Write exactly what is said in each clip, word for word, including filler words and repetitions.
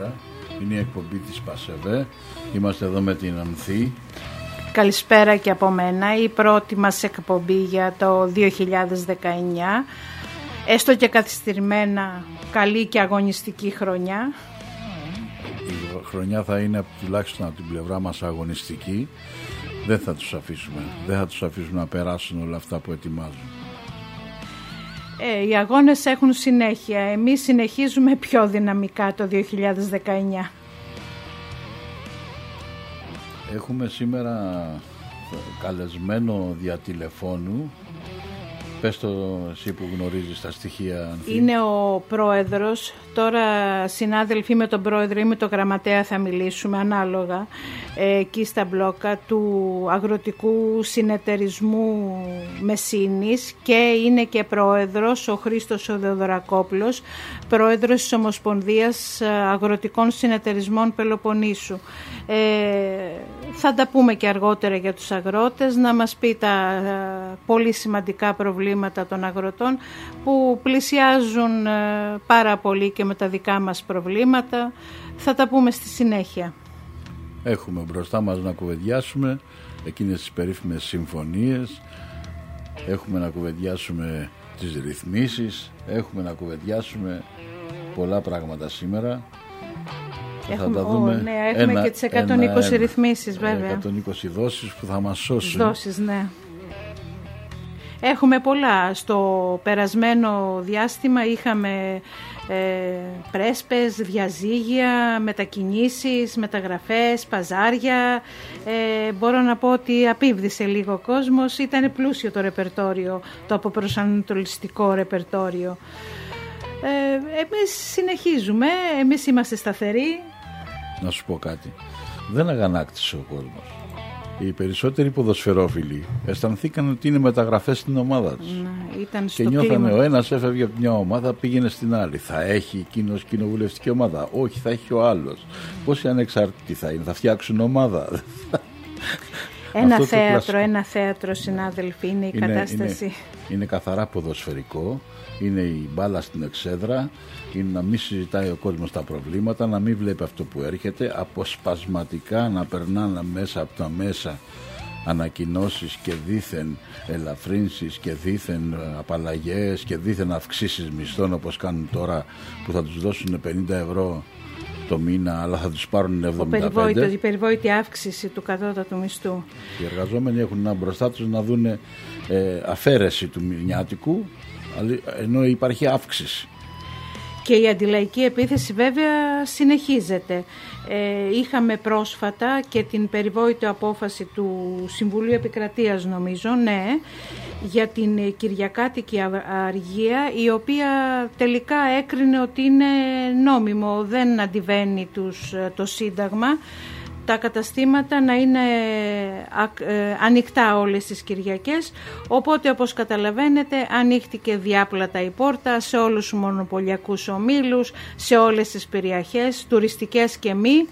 Καλησπέρα. Είναι η εκπομπή της Πασεβέ. Είμαστε εδώ με την Ανθή. Καλησπέρα και από μένα. Η πρώτη μας εκπομπή για το δύο χιλιάδες δεκαεννιά. Έστω και καθυστερημένα, καλή και αγωνιστική χρονιά. Η χρονιά θα είναι τουλάχιστον από την πλευρά μας αγωνιστική. Δεν θα τους αφήσουμε. Δεν θα τους αφήσουμε να περάσουν όλα αυτά που ετοιμάζουν. Ε, οι αγώνες έχουν συνέχεια. Εμείς συνεχίζουμε πιο δυναμικά το δύο χιλιάδες δεκαεννιά. Έχουμε σήμερα καλεσμένο δια τηλεφώνου. Πες το εσύ που γνωρίζεις τα στοιχεία, Ανθή. Είναι ο πρόεδρος. Τώρα συνάδελφοι με τον πρόεδρο ή με τον γραμματέα θα μιλήσουμε ανάλογα, ε, εκεί στα μπλόκα του Αγροτικού Συνεταιρισμού Μεσίνης, και είναι και πρόεδρος ο Χρήστος ο Δεοδωρακόπουλος, πρόεδρος της Ομοσπονδίας Αγροτικών Συνεταιρισμών Πελοποννήσου. Ε, θα τα πούμε και αργότερα για τους αγρότες, να μας πει τα ε, πολύ σημαντικά προβλήματα των αγροτών που πλησιάζουν ε, πάρα πολύ και με τα δικά μας προβλήματα. Θα τα πούμε στη συνέχεια. Έχουμε μπροστά μας να κουβεντιάσουμε εκείνες τις περίφημες συμφωνίες, έχουμε να κουβεντιάσουμε τις ρυθμίσεις, έχουμε να κουβεντιάσουμε πολλά πράγματα σήμερα. Έχουμε, θα τα δούμε. Ω, ναι, έχουμε ένα, και τις εκατόν είκοσι ένα, ρυθμίσεις βέβαια. εκατόν είκοσι δόσεις που θα μας σώσουν. Δόσεις, ναι. Έχουμε πολλά. Στο περασμένο διάστημα είχαμε ε, πρέσπες, διαζύγια, μετακινήσεις, μεταγραφές, παζάρια. Ε, μπορώ να πω ότι απίβδησε λίγο ο κόσμος. Ήταν πλούσιο το ρεπερτόριο, το αποπροσανατολιστικό ρεπερτόριο. Ε, εμείς συνεχίζουμε, εμείς είμαστε σταθεροί. Να σου πω κάτι. Δεν αγανάκτησε ο κόσμος. Οι περισσότεροι ποδοσφαιρόφιλοι αισθανθήκαν ότι είναι μεταγραφές στην ομάδα τους. Να, ήταν στο και νιώθανε κλίμα. Ο ένας έφευγε από μια ομάδα, πήγαινε στην άλλη. Θα έχει εκείνος κοινοβουλευτική ομάδα? Όχι, θα έχει ο άλλος. Πόσοι ανεξάρτητοι θα είναι? Θα φτιάξουν ομάδα? Ένα θέατρο, ένα θέατρο, συνάδελφοι, είναι η είναι, κατάσταση. Είναι, είναι καθαρά ποδοσφαιρικό. Είναι η μπάλα στην εξέδρα. Είναι να μην συζητάει ο κόσμος τα προβλήματα, να μην βλέπει αυτό που έρχεται, αποσπασματικά να περνάνε μέσα από τα μέσα ανακοινώσεις και δήθεν ελαφρύνσεις και δήθεν απαλλαγές και δήθεν αυξήσεις μισθών, όπως κάνουν τώρα, που θα τους δώσουν πενήντα ευρώ το μήνα αλλά θα τους πάρουν εβδομήντα πέντε. Η περιβόητη αύξηση του κατώτατου μισθού. Οι εργαζόμενοι έχουν να μπροστά τους να δουν ε, αφαίρεση του μηνιάτικου, ενώ υπάρχει αύξηση. Και η αντιλαϊκή επίθεση βέβαια συνεχίζεται. Ε, είχαμε πρόσφατα και την περιβόητη απόφαση του Συμβουλίου Επικρατείας, νομίζω, ναι, για την κυριακάτικη αργία, η οποία τελικά έκρινε ότι είναι νόμιμο, δεν αντιβαίνει τους, το Σύνταγμα, τα καταστήματα να είναι ανοιχτά όλες τις Κυριακές, οπότε όπως καταλαβαίνετε ανοίχτηκε διάπλατα η πόρτα σε όλους τους μονοπωλιακούς ομίλους, σε όλες τις περιοχές, τουριστικές και μη,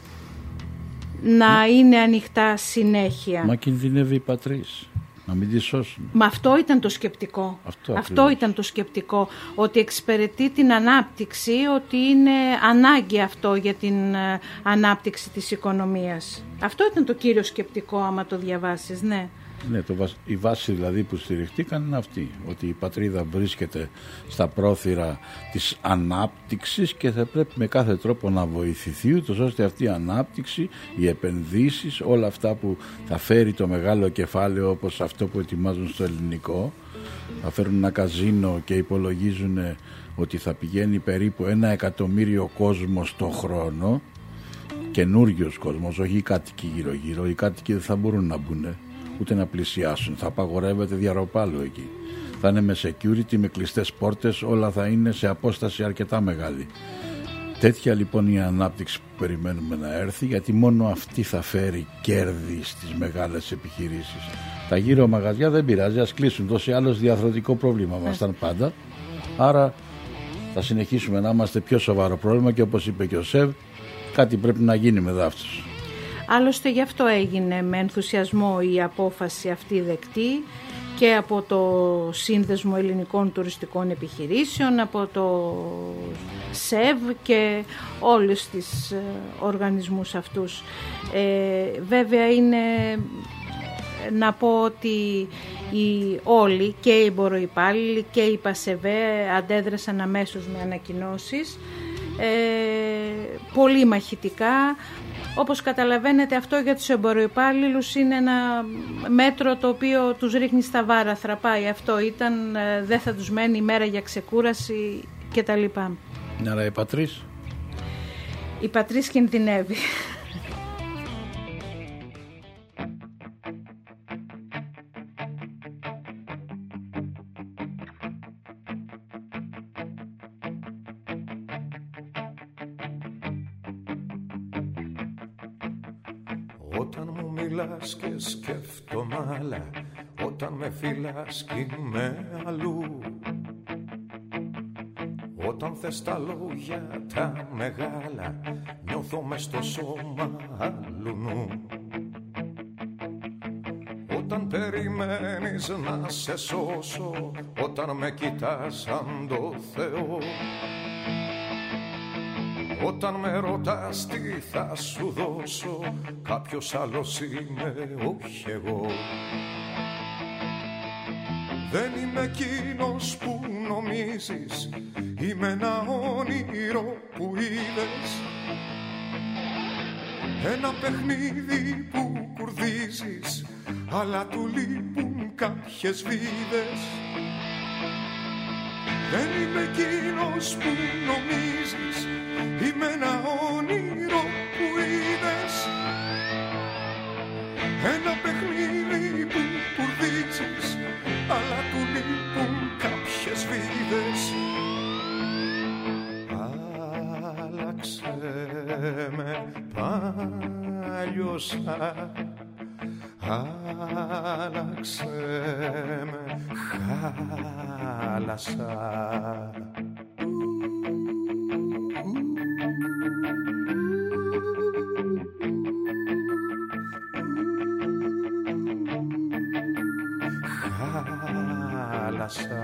να είναι ανοιχτά συνέχεια. Μα κινδυνεύει η πατρίς. Να μην τη σώσουν. Μα αυτό ήταν το σκεπτικό. Αυτό, αυτό ήταν το σκεπτικό. Ότι εξυπηρετεί την ανάπτυξη, ότι είναι ανάγκη αυτό για την ανάπτυξη της οικονομίας. Αυτό ήταν το κύριο σκεπτικό, άμα το διαβάσεις, ναι. Ναι, το, η βάση δηλαδή που στηριχτήκαν είναι αυτή, ότι η πατρίδα βρίσκεται στα πρόθυρα της ανάπτυξης και θα πρέπει με κάθε τρόπο να βοηθηθεί, ούτως ώστε αυτή η ανάπτυξη, οι επενδύσεις, όλα αυτά που θα φέρει το μεγάλο κεφάλαιο, όπως αυτό που ετοιμάζουν στο ελληνικό, θα φέρουν ένα καζίνο και υπολογίζουν ότι θα πηγαίνει περίπου ένα εκατομμύριο κόσμος το χρόνο, καινούριος κόσμος, όχι οι κάτοικοι γύρω-γύρω, οι κάτοικοι δεν θα μπορούν να μπουν ούτε να πλησιάσουν, θα απαγορεύεται διαρροπάλο εκεί. Θα είναι με security, με κλειστές πόρτες, όλα θα είναι σε απόσταση αρκετά μεγάλη. Τέτοια λοιπόν η ανάπτυξη που περιμένουμε να έρθει, γιατί μόνο αυτή θα φέρει κέρδη στις μεγάλες επιχειρήσεις. Τα γύρω μαγαζιά δεν πειράζει, ας κλείσουν, τόσο άλλος διαθροτικό πρόβλημα μας ήταν πάντα. Άρα θα συνεχίσουμε να είμαστε πιο σοβαρό πρόβλημα και όπως είπε και ο Σεβ, κάτι πρέπει να γίνει με Άλλωστε γι' αυτό έγινε με ενθουσιασμό η απόφαση αυτή δεκτή και από το Σύνδεσμο Ελληνικών Τουριστικών Επιχειρήσεων, από το ΣΕΒ και όλους τις οργανισμούς αυτούς. Ε, βέβαια είναι να πω ότι οι όλοι, και οι εμποροϊπάλληλοι και οι ΠΑΣΕΒΕ αντέδρασαν αμέσως με ανακοινώσεις, ε, πολύ μαχητικά. Όπως καταλαβαίνετε, αυτό για τους εμποροϊπάλληλους είναι ένα μέτρο το οποίο τους ρίχνει στα βάραθρα. Πάει, αυτό ήταν, δεν θα τους μένει ημέρα για ξεκούραση κτλ. Αλλά η Πατρίς? Η Πατρίς κινδυνεύει. Όταν μου μιλάς και σκέφτομαι άλλα, όταν με φυλάς κι είμαι αλλού, όταν θες τα λόγια τα μεγάλα, νιώθω μες στο σώμα άλλου νου. Όταν περιμένεις να σε σώσω, όταν με κοιτάς σαν το Θεό, όταν με ρωτάς τι θα σου δώσω, κάποιος άλλος είμαι, όχι εγώ. Δεν είμαι εκείνος που νομίζεις, είμαι ένα όνειρο που είδες, ένα παιχνίδι που κουρδίζεις, αλλά του λείπουν κάποιες βίδες. Δεν είμαι εκείνος που νομίζεις, είμαι ένα όνειρο που είδες, ένα παιχνίδι που κουρδίζεις, αλλά του λείπουν κάποιες βίδες. Άλλαξε με, παλιώσα, άλλαξε με, χάλασα. Χάλασα.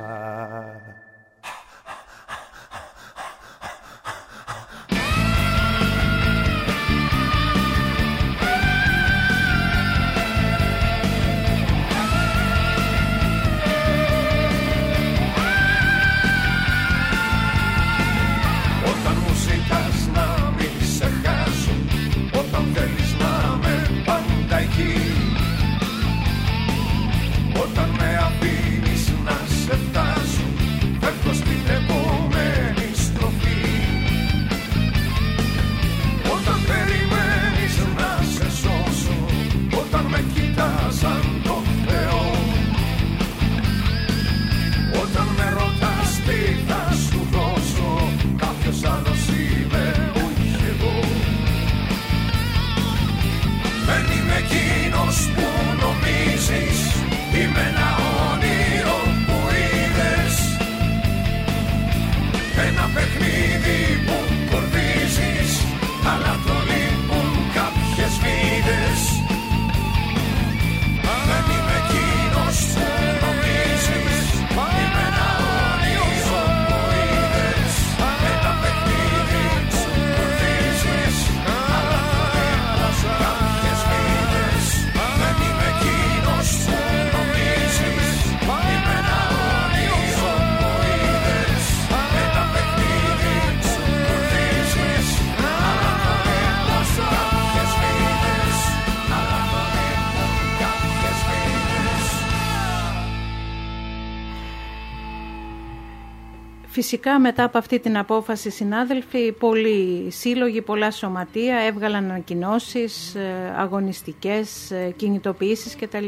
Φυσικά μετά από αυτή την απόφαση, συνάδελφοι, πολλοί σύλλογοι, πολλά σωματεία έβγαλαν ανακοινώσεις, αγωνιστικές, κινητοποιήσεις κτλ.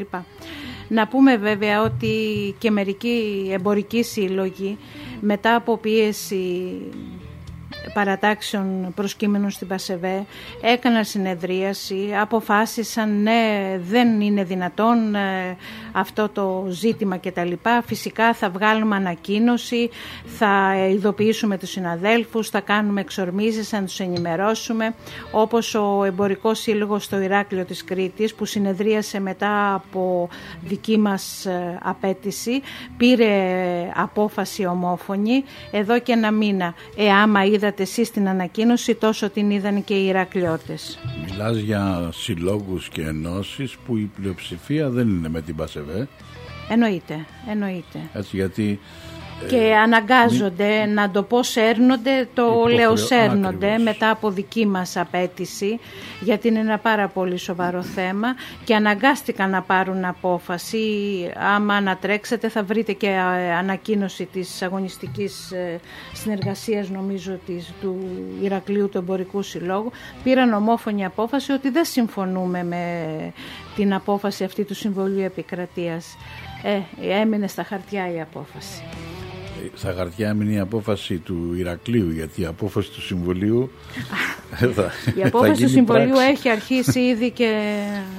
Να πούμε βέβαια ότι και μερικοί εμπορικοί σύλλογοι μετά από πίεση παρατάξεων προσκύμενων στην ΠΑΣΕΒΕ έκαναν συνεδρίαση, αποφάσισαν ναι, δεν είναι δυνατόν ε, αυτό το ζήτημα κτλ. Φυσικά θα βγάλουμε ανακοίνωση, θα ειδοποιήσουμε τους συναδέλφους, θα κάνουμε εξορμήσεις, θα τους ενημερώσουμε, όπως ο Εμπορικός Σύλλογος στο Ηράκλειο της Κρήτης που συνεδρίασε μετά από δική μας απέτηση, πήρε απόφαση ομόφωνη εδώ και ένα μήνα. Ε, άμα είδατε εσείς την ανακοίνωση, τόσο την είδαν και οι Ηρακλειώτες. Μιλάς για συλλόγους και ενώσεις που η πλειοψηφία δεν είναι με την ΠΑΣΕΒΕ. Εννοείται, εννοείται. Έτσι, γιατί και ε, αναγκάζονται, μη... να το πω σέρνονται, το υποχρεω... λέω σέρνονται Άκριβώς. μετά από δική μας απέτηση, γιατί είναι ένα πάρα πολύ σοβαρό θέμα και αναγκάστηκαν να πάρουν απόφαση. Άμα ανατρέξετε θα βρείτε και ανακοίνωση της αγωνιστικής συνεργασίας, νομίζω της, του Ηρακλείου του Εμπορικού Συλλόγου. Πήραν ομόφωνη απόφαση ότι δεν συμφωνούμε με την απόφαση αυτή του Συμβουλίου Επικρατείας. Ε, έμεινε στα χαρτιά η απόφαση. Στα χαρτιά έμεινε η απόφαση του Ηρακλείου, γιατί η απόφαση του Συμβουλίου θα, η απόφαση του Συμβουλίου πράξη. έχει αρχίσει ήδη και,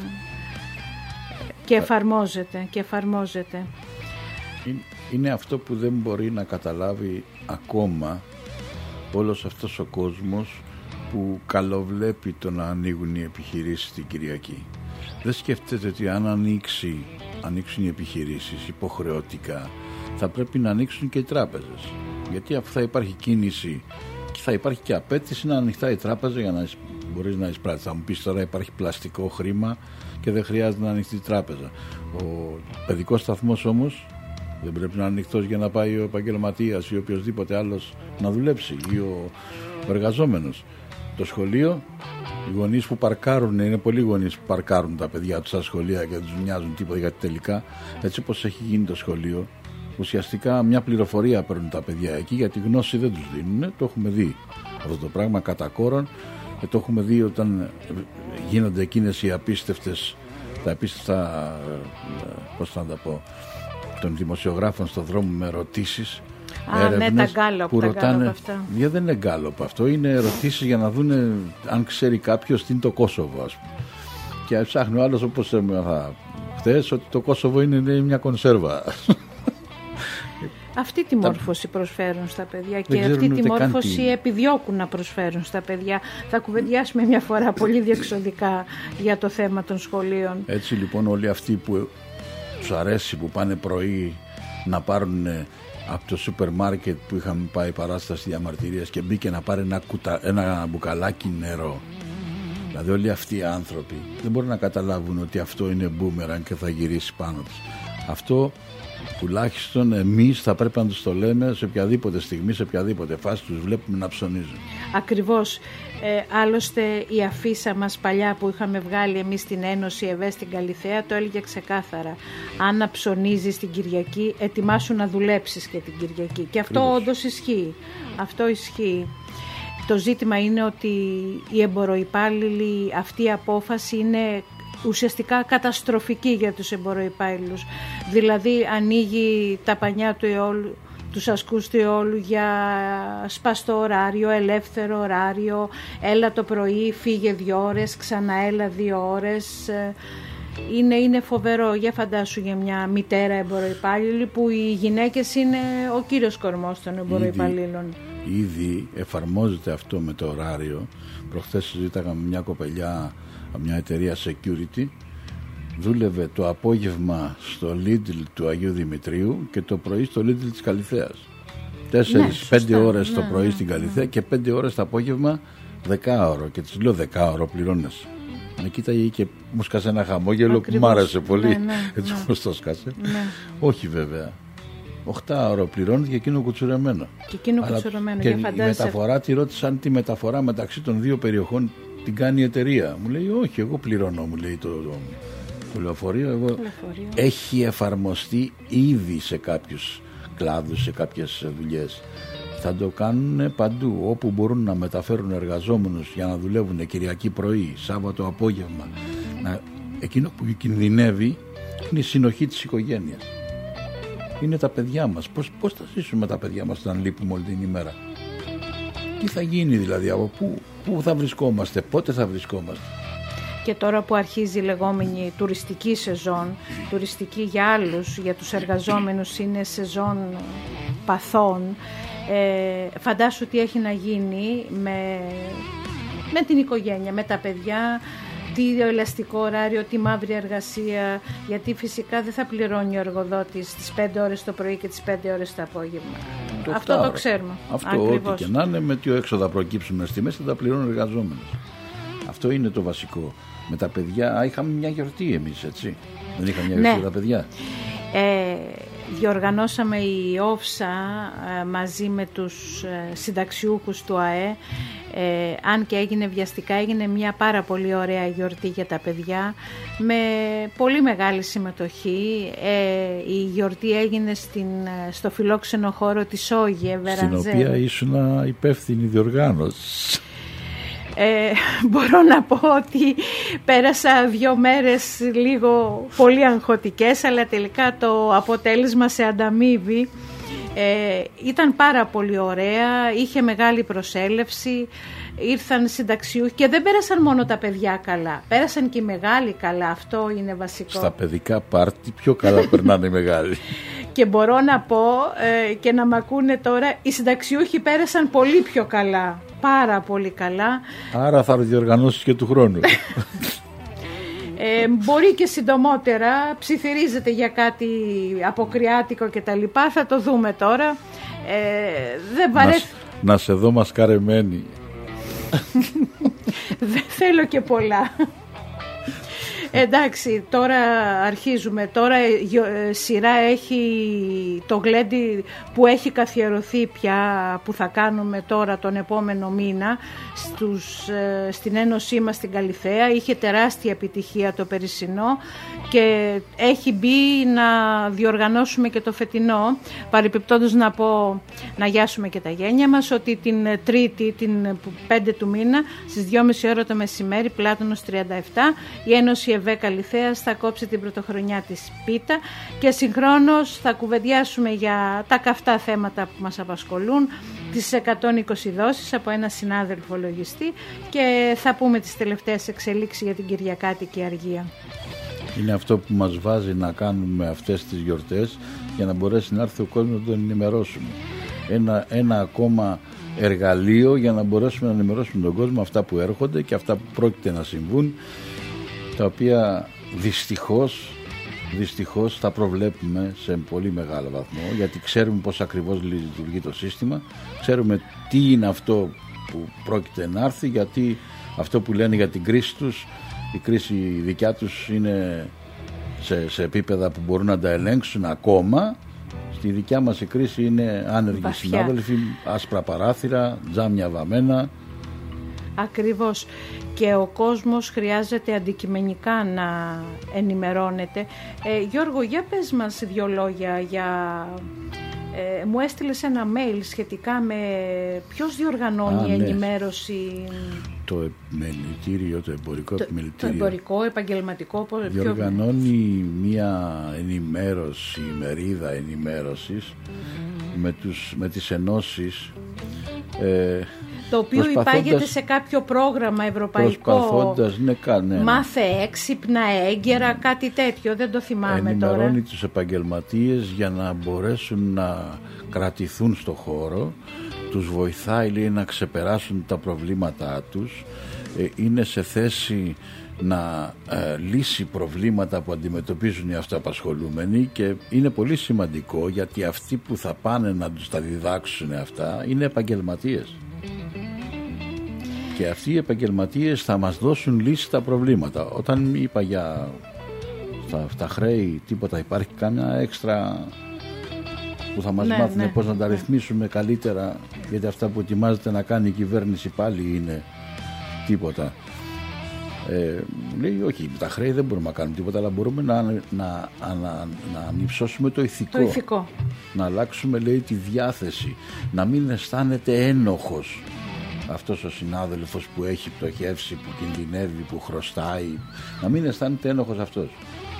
και εφαρμόζεται, και εφαρμόζεται. Είναι αυτό που δεν μπορεί να καταλάβει ακόμα όλος αυτός ο κόσμος που καλοβλέπει το να ανοίγουν οι επιχειρήσεις την Κυριακή. Δεν σκέφτεται ότι αν ανοίξει, ανοίξουν οι επιχειρήσεις υποχρεωτικά, θα πρέπει να ανοίξουν και οι τράπεζες. Γιατί αφού θα υπάρχει κίνηση και θα υπάρχει και απέτηση να ανοιχτά η τράπεζα για να μπορείς να εισπράττεις. Θα μου πεις τώρα υπάρχει πλαστικό χρήμα και δεν χρειάζεται να ανοιχτεί η τράπεζα. Ο παιδικός σταθμός όμως δεν πρέπει να είναι ανοιχτός για να πάει ο επαγγελματίας ή οποιοδήποτε άλλος να δουλέψει ή ο εργαζόμενος. Το σχολείο, οι γονείς που παρκάρουν, είναι πολλοί γονείς που παρκάρουν τα παιδιά τους στα σχολεία και δεν τους νοιάζουν τίποτα, γιατί τελικά έτσι όπως έχει γίνει το σχολείο, ουσιαστικά μια πληροφορία παίρνουν τα παιδιά εκεί, γιατί γνώση δεν τους δίνουν. Το έχουμε δει αυτό το πράγμα κατά κόρον και το έχουμε δει όταν γίνονται εκείνες οι απίστευτες, τα απίστευτα, πώς θα τα πω, των δημοσιογράφων στον δρόμο με ερωτήσεις. Α, ναι, τα γκάλωπ, που τα ρωτάνε, γκάλωπ αυτά. Για δεν είναι γκάλωπ αυτό, είναι ερωτήσεις για να δουν αν ξέρει κάποιος τι είναι το Κόσοβο, ας πούμε. Και ψάχνει ο άλλος, όπως έμαθα χθες, ότι το Κόσοβο είναι, είναι μια κονσέρβα. Αυτή τη μόρφωση προσφέρουν στα παιδιά και αυτή τη μόρφωση επιδιώκουν να προσφέρουν στα παιδιά. Θα κουβεντιάσουμε μια φορά πολύ διεξοδικά για το θέμα των σχολείων. Έτσι λοιπόν όλοι αυτοί που τους αρέσει, που πάνε πρωί να πάρουν από το σούπερ μάρκετ που είχαμε πάει παράσταση διαμαρτυρίας και μπήκε να πάρει ένα, κουτα... ένα μπουκαλάκι νερό. Δηλαδή όλοι αυτοί οι άνθρωποι δεν μπορούν να καταλάβουν ότι αυτό είναι μπούμεραν και θα γυρίσει πάνω τους. Αυτό τουλάχιστον εμείς θα πρέπει να τους το λέμε σε οποιαδήποτε στιγμή, σε οποιαδήποτε φάση τους βλέπουμε να ψωνίζουν. Ακριβώς. Ε, άλλωστε η αφίσα μας παλιά που είχαμε βγάλει εμείς στην Ένωση ΕΒΕ στην Καλιθέα το έλεγε ξεκάθαρα. Αν να ψωνίζεις την Κυριακή, ετοιμάσου να δουλέψεις και την Κυριακή. Και αυτό Ακριβώς. όντως ισχύει. Αυτό ισχύει. Το ζήτημα είναι ότι οι εμποροϊπάλληλοι, αυτή η απόφαση είναι ουσιαστικά καταστροφική για τους εμποροϊπάλληλους. Δηλαδή ανοίγει τα πανιά του αιώλου, τους ασκούς του αιώλου για σπαστό ωράριο, ελεύθερο ωράριο, έλα το πρωί, φύγε δύο ώρες, ξανά έλα δύο ώρες. Είναι, είναι φοβερό. Για φαντάσου για μια μητέρα εμποροϊπάλληλη που οι γυναίκες είναι ο κύριος κορμός των εμποροϊπαλλήλων. Ήδη, ήδη εφαρμόζεται αυτό με το ωράριο. Προχθές συζήταγα με μια κοπελιά από μια εταιρεία security, δούλευε το απόγευμα στο Lidl του Αγίου Δημητρίου και το πρωί στο Lidl της Καλιθέας. Τέσσερις, ναι, πέντε ώρες ναι, το πρωί ναι, στην Καλιθέα ναι. και πέντε ώρες το απόγευμα δεκάωρο. Και της λέω δεκάωρο πληρώνες. Με κοίταγε και μου σκάσε ένα χαμόγελο Ακριβώς. που μ' άρεσε πολύ. Ναι, ναι, έτσι ναι. όπως το σκάσε. Ναι. Όχι βέβαια. Οχτάωρο πληρώνει και εκείνο κουτσουρεμένο. Και εκείνο Αλλά κουτσουρεμένο. Και η μεταφορά τη ρώτησαν τη μεταφορά μεταξύ των δύο περιοχών την κάνει η εταιρεία. Μου λέει όχι, εγώ πληρώνω, μου λέει το, το, το λεωφορείο. Εγώ... Λεωφορείο. Έχει εφαρμοστεί ήδη σε κάποιους κλάδους, σε κάποιες δουλειές. Θα το κάνουν παντού, όπου μπορούν να μεταφέρουν εργαζόμενους για να δουλεύουν Κυριακή πρωί, Σάββατο απόγευμα. Να... Εκείνο που κινδυνεύει είναι η συνοχή της οικογένειας. Είναι τα παιδιά μας. Πώς, πώς θα ζήσουμε τα παιδιά μας όταν λείπουμε όλη την ημέρα. Τι θα γίνει δηλαδή, από πού, πού θα βρισκόμαστε, πότε θα βρισκόμαστε. Και τώρα που αρχίζει η λεγόμενη τουριστική σεζόν, τουριστική για άλλους, για τους εργαζόμενους είναι σεζόν παθών, ε, φαντάσου τι έχει να γίνει με, με την οικογένεια, με τα παιδιά, τι ελαστικό ωράριο, τι μαύρη εργασία, γιατί φυσικά δεν θα πληρώνει ο εργοδότης τις πέντε ώρες το πρωί και τις πέντε ώρες το απόγευμα. Το Αυτό το ξέρουμε. Αυτό ακριβώς. Ό,τι και να είναι, με τι έξοδα προκύψουν στη μέση θα τα πληρώνουν οι εργαζόμενοι. Αυτό είναι το βασικό. Με τα παιδιά, είχαμε μια γιορτή εμείς, έτσι. Δεν είχαμε μια γιορτή με τα παιδιά. Ε, διοργανώσαμε η Όφσα ε, μαζί με τους ε, συνταξιούχους του ΑΕ. Ε, αν και έγινε βιαστικά, έγινε μια πάρα πολύ ωραία γιορτή για τα παιδιά με πολύ μεγάλη συμμετοχή. Ε, η γιορτή έγινε στην, στο φιλόξενο χώρο της Όγε Βερανζέλ, στην οποία ήσουν υπεύθυνη διοργάνωση. Ε, μπορώ να πω ότι πέρασα δύο μέρες λίγο πολύ αγχωτικές, αλλά τελικά το αποτέλεσμα σε ανταμείβει. Ε, ήταν πάρα πολύ ωραία, είχε μεγάλη προσέλευση, ήρθαν συνταξιούχοι και δεν πέρασαν μόνο τα παιδιά καλά, πέρασαν και οι μεγάλοι καλά, αυτό είναι βασικό. Στα παιδικά πάρτι πιο καλά περνάνε οι μεγάλοι. Και μπορώ να πω ε, και να μ' ακούνε τώρα, οι συνταξιούχοι πέρασαν πολύ πιο καλά, πάρα πολύ καλά. Άρα θα διοργανώσεις και του χρόνου. Ε, μπορεί και συντομότερα, ψιθυρίζεται για κάτι αποκριάτικο και τα λοιπά, θα το δούμε τώρα. Ε, δεν βαρέ... να, να σε δω μασκαρεμένη. Δεν θέλω και πολλά. Εντάξει, τώρα αρχίζουμε. Τώρα σειρά έχει το γλέντι που έχει καθιερωθεί πια, που θα κάνουμε τώρα τον επόμενο μήνα στους, στην Ένωσή μας στην Καλιθέα. Είχε τεράστια επιτυχία το περσινό και έχει μπει να διοργανώσουμε και το φετινό. Παρεπιπτόντως να πω, να γιάσουμε και τα γένια μας, ότι την Τρίτη, την πέντε του μήνα, στις δυόμιση ώρα το μεσημέρι, Πλάτωνος τριάντα επτά, η Ένωση ΕΒΕ Καλιθέας θα κόψει την πρωτοχρονιά της πίτα και συγχρόνως θα κουβεντιάσουμε για τα καυτά θέματα που μας απασχολούν, τις εκατόν είκοσι δόσεις από ένα συνάδελφο λογιστή, και θα πούμε τις τελευταίες εξελίξεις για την Κυριακάτικη Αργία. Είναι αυτό που μας βάζει να κάνουμε αυτές τις γιορτές, για να μπορέσει να έρθει ο κόσμος να τον ενημερώσουμε. Ένα, ένα ακόμα εργαλείο για να μπορέσουμε να ενημερώσουμε τον κόσμο αυτά που έρχονται και αυτά που πρόκειται να συμβούν, τα οποία δυστυχώς, δυστυχώς θα προβλέπουμε σε πολύ μεγάλο βαθμό, γιατί ξέρουμε πώς ακριβώς λειτουργεί το σύστημα, ξέρουμε τι είναι αυτό που πρόκειται να έρθει, γιατί αυτό που λένε για την κρίση τους, η κρίση δικιά τους είναι σε, σε επίπεδα που μπορούν να τα ελέγξουν ακόμα. Στη δικιά μας η κρίση είναι άνεργοι Βαθιά. συνάδελφοι, άσπρα παράθυρα, τζάμια βαμμένα. Ακριβώς, και ο κόσμος χρειάζεται αντικειμενικά να ενημερώνεται. Ε, Γιώργο, για πες μας δύο λόγια για... Ε, μου έστειλες ένα mail σχετικά με ποιος διοργανώνει Α, ναι. ενημέρωση. Το επιμελητήριο, το εμπορικό το, επιμελητήριο. Το εμπορικό, επαγγελματικό. Διοργανώνει μια ενημέρωση, μερίδα ενημέρωσης mm-hmm. με, τους, με τις ενώσεις. Ε, το οποίο υπάγεται σε κάποιο πρόγραμμα ευρωπαϊκό, ναι, ναι, ναι. Μάθε έξυπνα, έγκαιρα, κάτι τέτοιο, δεν το θυμάμαι Ενημερώνει τώρα. Ενημερώνει τους επαγγελματίες για να μπορέσουν να κρατηθούν στο χώρο, τους βοηθάει, λέει, να ξεπεράσουν τα προβλήματά τους, ε, είναι σε θέση να ε, λύσει προβλήματα που αντιμετωπίζουν οι αυτοαπασχολούμενοι, και είναι πολύ σημαντικό, γιατί αυτοί που θα πάνε να τους τα διδάξουν αυτά είναι επαγγελματίες. Και αυτοί οι επαγγελματίες θα μας δώσουν λύση στα προβλήματα. Όταν είπα για τα, τα χρέη, τίποτα, υπάρχει κάμια έξτρα που θα μας ναι, μάθουν ναι, πώς να τα ναι. ρυθμίσουμε καλύτερα, γιατί αυτά που ετοιμάζεται να κάνει η κυβέρνηση πάλι είναι τίποτα. Ε, λέει όχι, τα χρέη δεν μπορούμε να κάνουμε τίποτα, αλλά μπορούμε να, να, να, να, να ανυψώσουμε το ηθικό. το ηθικό. Να αλλάξουμε, λέει, τη διάθεση, να μην αισθάνεται ένοχος αυτός ο συνάδελφος που έχει πτωχεύσει, που κινδυνεύει, που χρωστάει, να μην αισθάνεται ένοχος αυτός.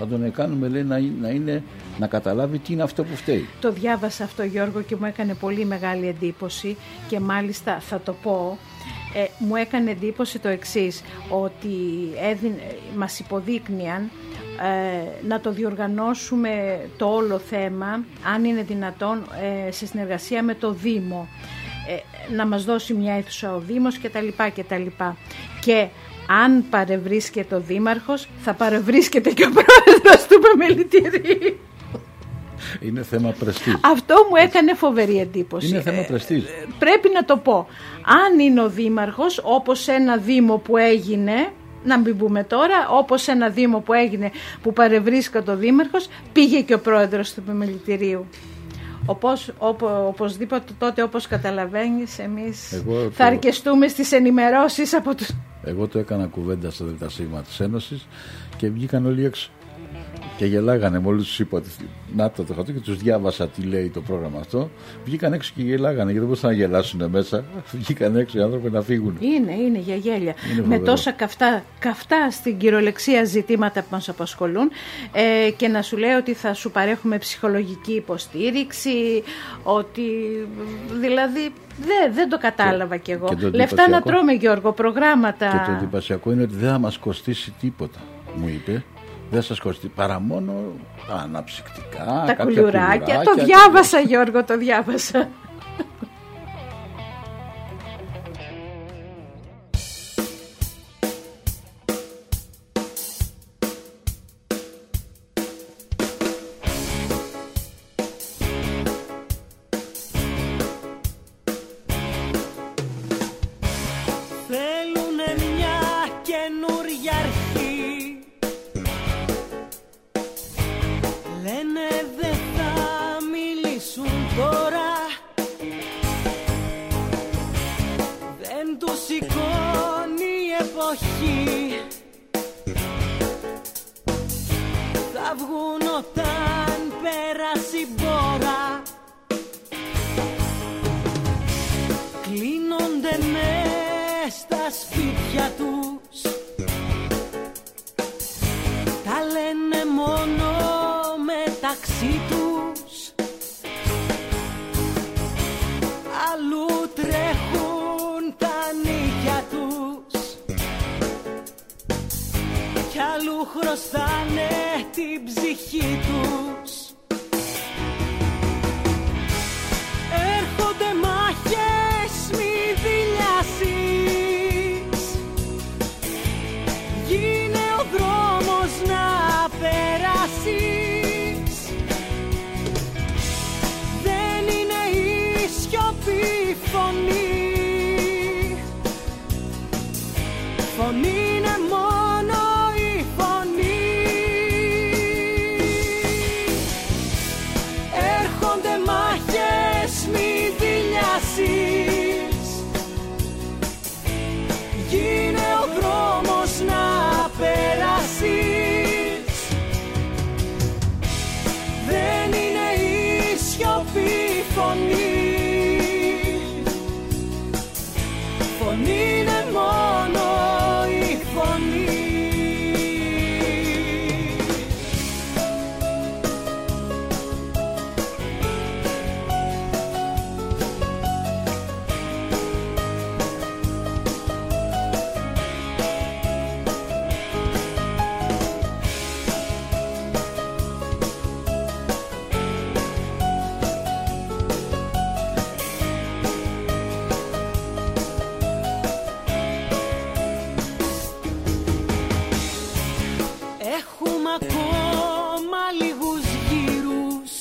θα τον κάνουμε, λέει, να, να, είναι, να καταλάβει τι είναι αυτό που φταίει. Το διάβασα αυτό, Γιώργο, και μου έκανε πολύ μεγάλη εντύπωση και μάλιστα θα το πω, ε, μου έκανε εντύπωση το εξής, ότι έδιν, μας υποδείκνυαν ε, να το διοργανώσουμε το όλο θέμα, αν είναι δυνατόν, ε, σε συνεργασία με το Δήμο, ε, να μας δώσει μια αίθουσα ο Δήμος κτλ. κτλ. Και αν παρευρίσκεται ο Δήμαρχος, θα παρευρίσκεται και ο πρόεδρος του επιμελητηρίου. Είναι θέμα πρεστίζ. Αυτό μου έκανε φοβερή εντύπωση. Είναι θέμα πρεστίζ. Ε, πρέπει να το πω. Αν είναι ο Δήμαρχος, όπως ένα Δήμο που έγινε, να μην πούμε τώρα, όπως ένα Δήμο που έγινε που παρευρίσκεται ο Δήμαρχος, πήγε και ο πρόεδρος του επιμελητηρίου. Όπως, οπο, οπωσδήποτε τότε, όπως καταλαβαίνεις, εμείς Εγώ θα το... αρκεστούμε στις ενημερώσεις από τους... Εγώ το έκανα κουβέντα στο ΔΣ της Ένωσης και βγήκαν όλοι έξω και γελάγανε μόλις τους είπα ότι να το το και τους διάβασα τι λέει το πρόγραμμα αυτό. Βγήκαν έξω και γελάγανε γιατί δεν μπορούσαν να γελάσουν μέσα. Βγήκαν έξω οι άνθρωποι να φύγουν. Είναι, είναι για γέλια. Είναι με τόσα καυτά, καυτά στην κυριολεξία ζητήματα που μας απασχολούν, ε, και να σου λέω ότι θα σου παρέχουμε ψυχολογική υποστήριξη, ότι δηλαδή δεν, δεν το κατάλαβα κι εγώ. Και λεφτά να τρώμε, Γιώργο, προγράμματα. Και το εντυπωσιακό είναι ότι δεν θα μας κοστίσει τίποτα, μου είπε. Δεν σας κοστεί παρά μόνο τα αναψυκτικά, τα κουλουράκια. Το διάβασα, Γιώργο, το διάβασα. Θα βγουν όταν πέρασε η μπόρα, κλείνονται μες στα σπίτια τους, τα λένε μόνο μεταξύ τους, αλλού τρέχουν τα νύχια τους κι αλλού χρωστάνε την ψυχή τους. Έρχονται μάχες, μη δηλιάσεις, γίνε ο δρόμος να περάσεις. Δεν είναι η σιωπή φωνή, φωνή είναι μόνο η φωνή. Έρχονται μάχες, μη δηλιάσεις, γίνε ο δρόμος να περάσεις. Δεν είναι η σιωπή φωνή, φωνή είναι μόνο η φωνή. Έχουμε ακόμα λίγους γύρους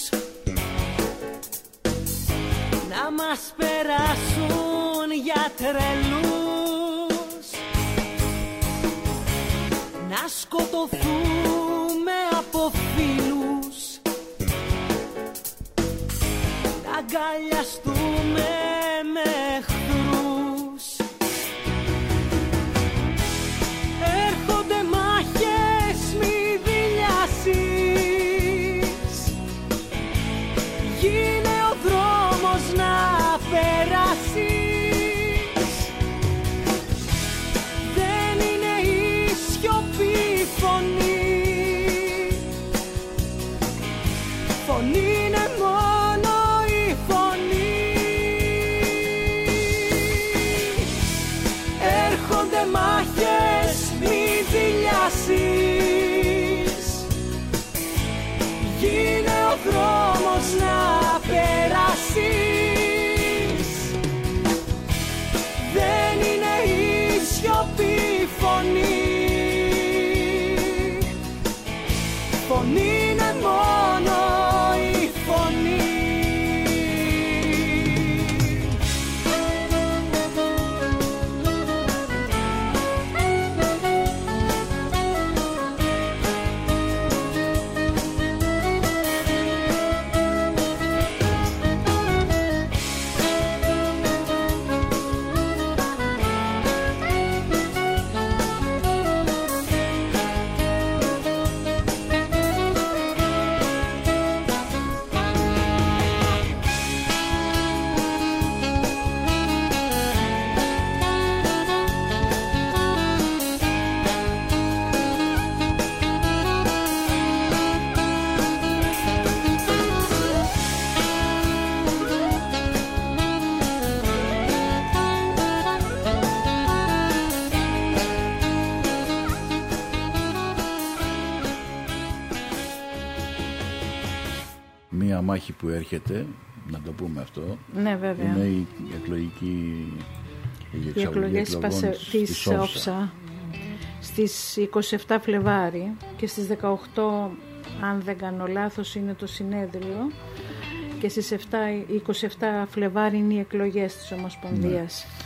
να μας περάσουν για τρελούς, να σκοτωθούμε από φίλους, να αγκαλιαστούμε με εχθρούς. Έρχονται μάχες, μη δηλιάσεις, γίνε ο δρόμος να περάσεις. Δεν είναι η σιωπή φωνή, μια μάχη που έρχεται, να το πούμε αυτό. Ναι, βέβαια. Είναι η εκλογική η οι εκλογές της Όφσα στις είκοσι επτά Φλεβάρι και στις δεκαοκτώ, αν δεν κάνω λάθος, είναι το συνέδριο, και στις είκοσι επτά Φλεβάρι είναι οι εκλογές της Ομοσπονδίας. Ναι.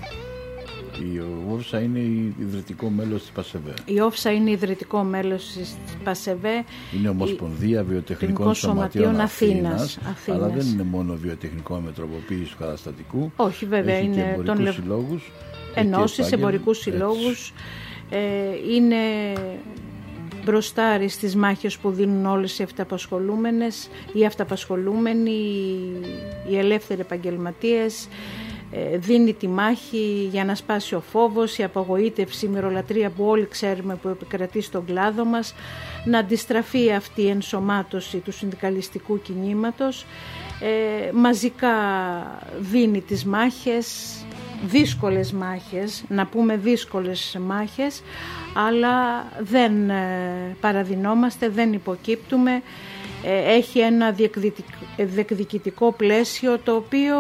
Η Όφσα είναι ιδρυτικό μέλος της ΠΑΣΕΒΕ. Η Όφσα είναι ιδρυτικό μέλος της ΠΑΣΕΒΕ. Είναι Ομοσπονδία Βιοτεχνικών Σωματείων Αθήνας, Αθήνας, αλλά δεν είναι μόνο βιοτεχνικό με τροποποίηση του καταστατικού. Όχι, βέβαια, έχει είναι και εμπορικούς τον... συλλόγους. Ενώσεις, εμπορικούς συλλόγους. Ε, είναι μπροστάρι στις μάχες που δίνουν όλες οι αυταπασχολούμενες, οι αυταπασχολούμενοι, οι ελεύθεροι επαγγελματίες. Δίνει τη μάχη για να σπάσει ο φόβος, η απογοήτευση, η μυρολατρεία που όλοι ξέρουμε που επικρατεί στον κλάδο μας, να αντιστραφεί αυτή η ενσωμάτωση του συνδικαλιστικού κινήματος. Ε, μαζικά δίνει τις μάχες, δύσκολες μάχες, να πούμε δύσκολες μάχες, αλλά δεν παραδεινόμαστε, δεν υποκύπτουμε. Έχει ένα διεκδικητικό πλαίσιο, το οποίο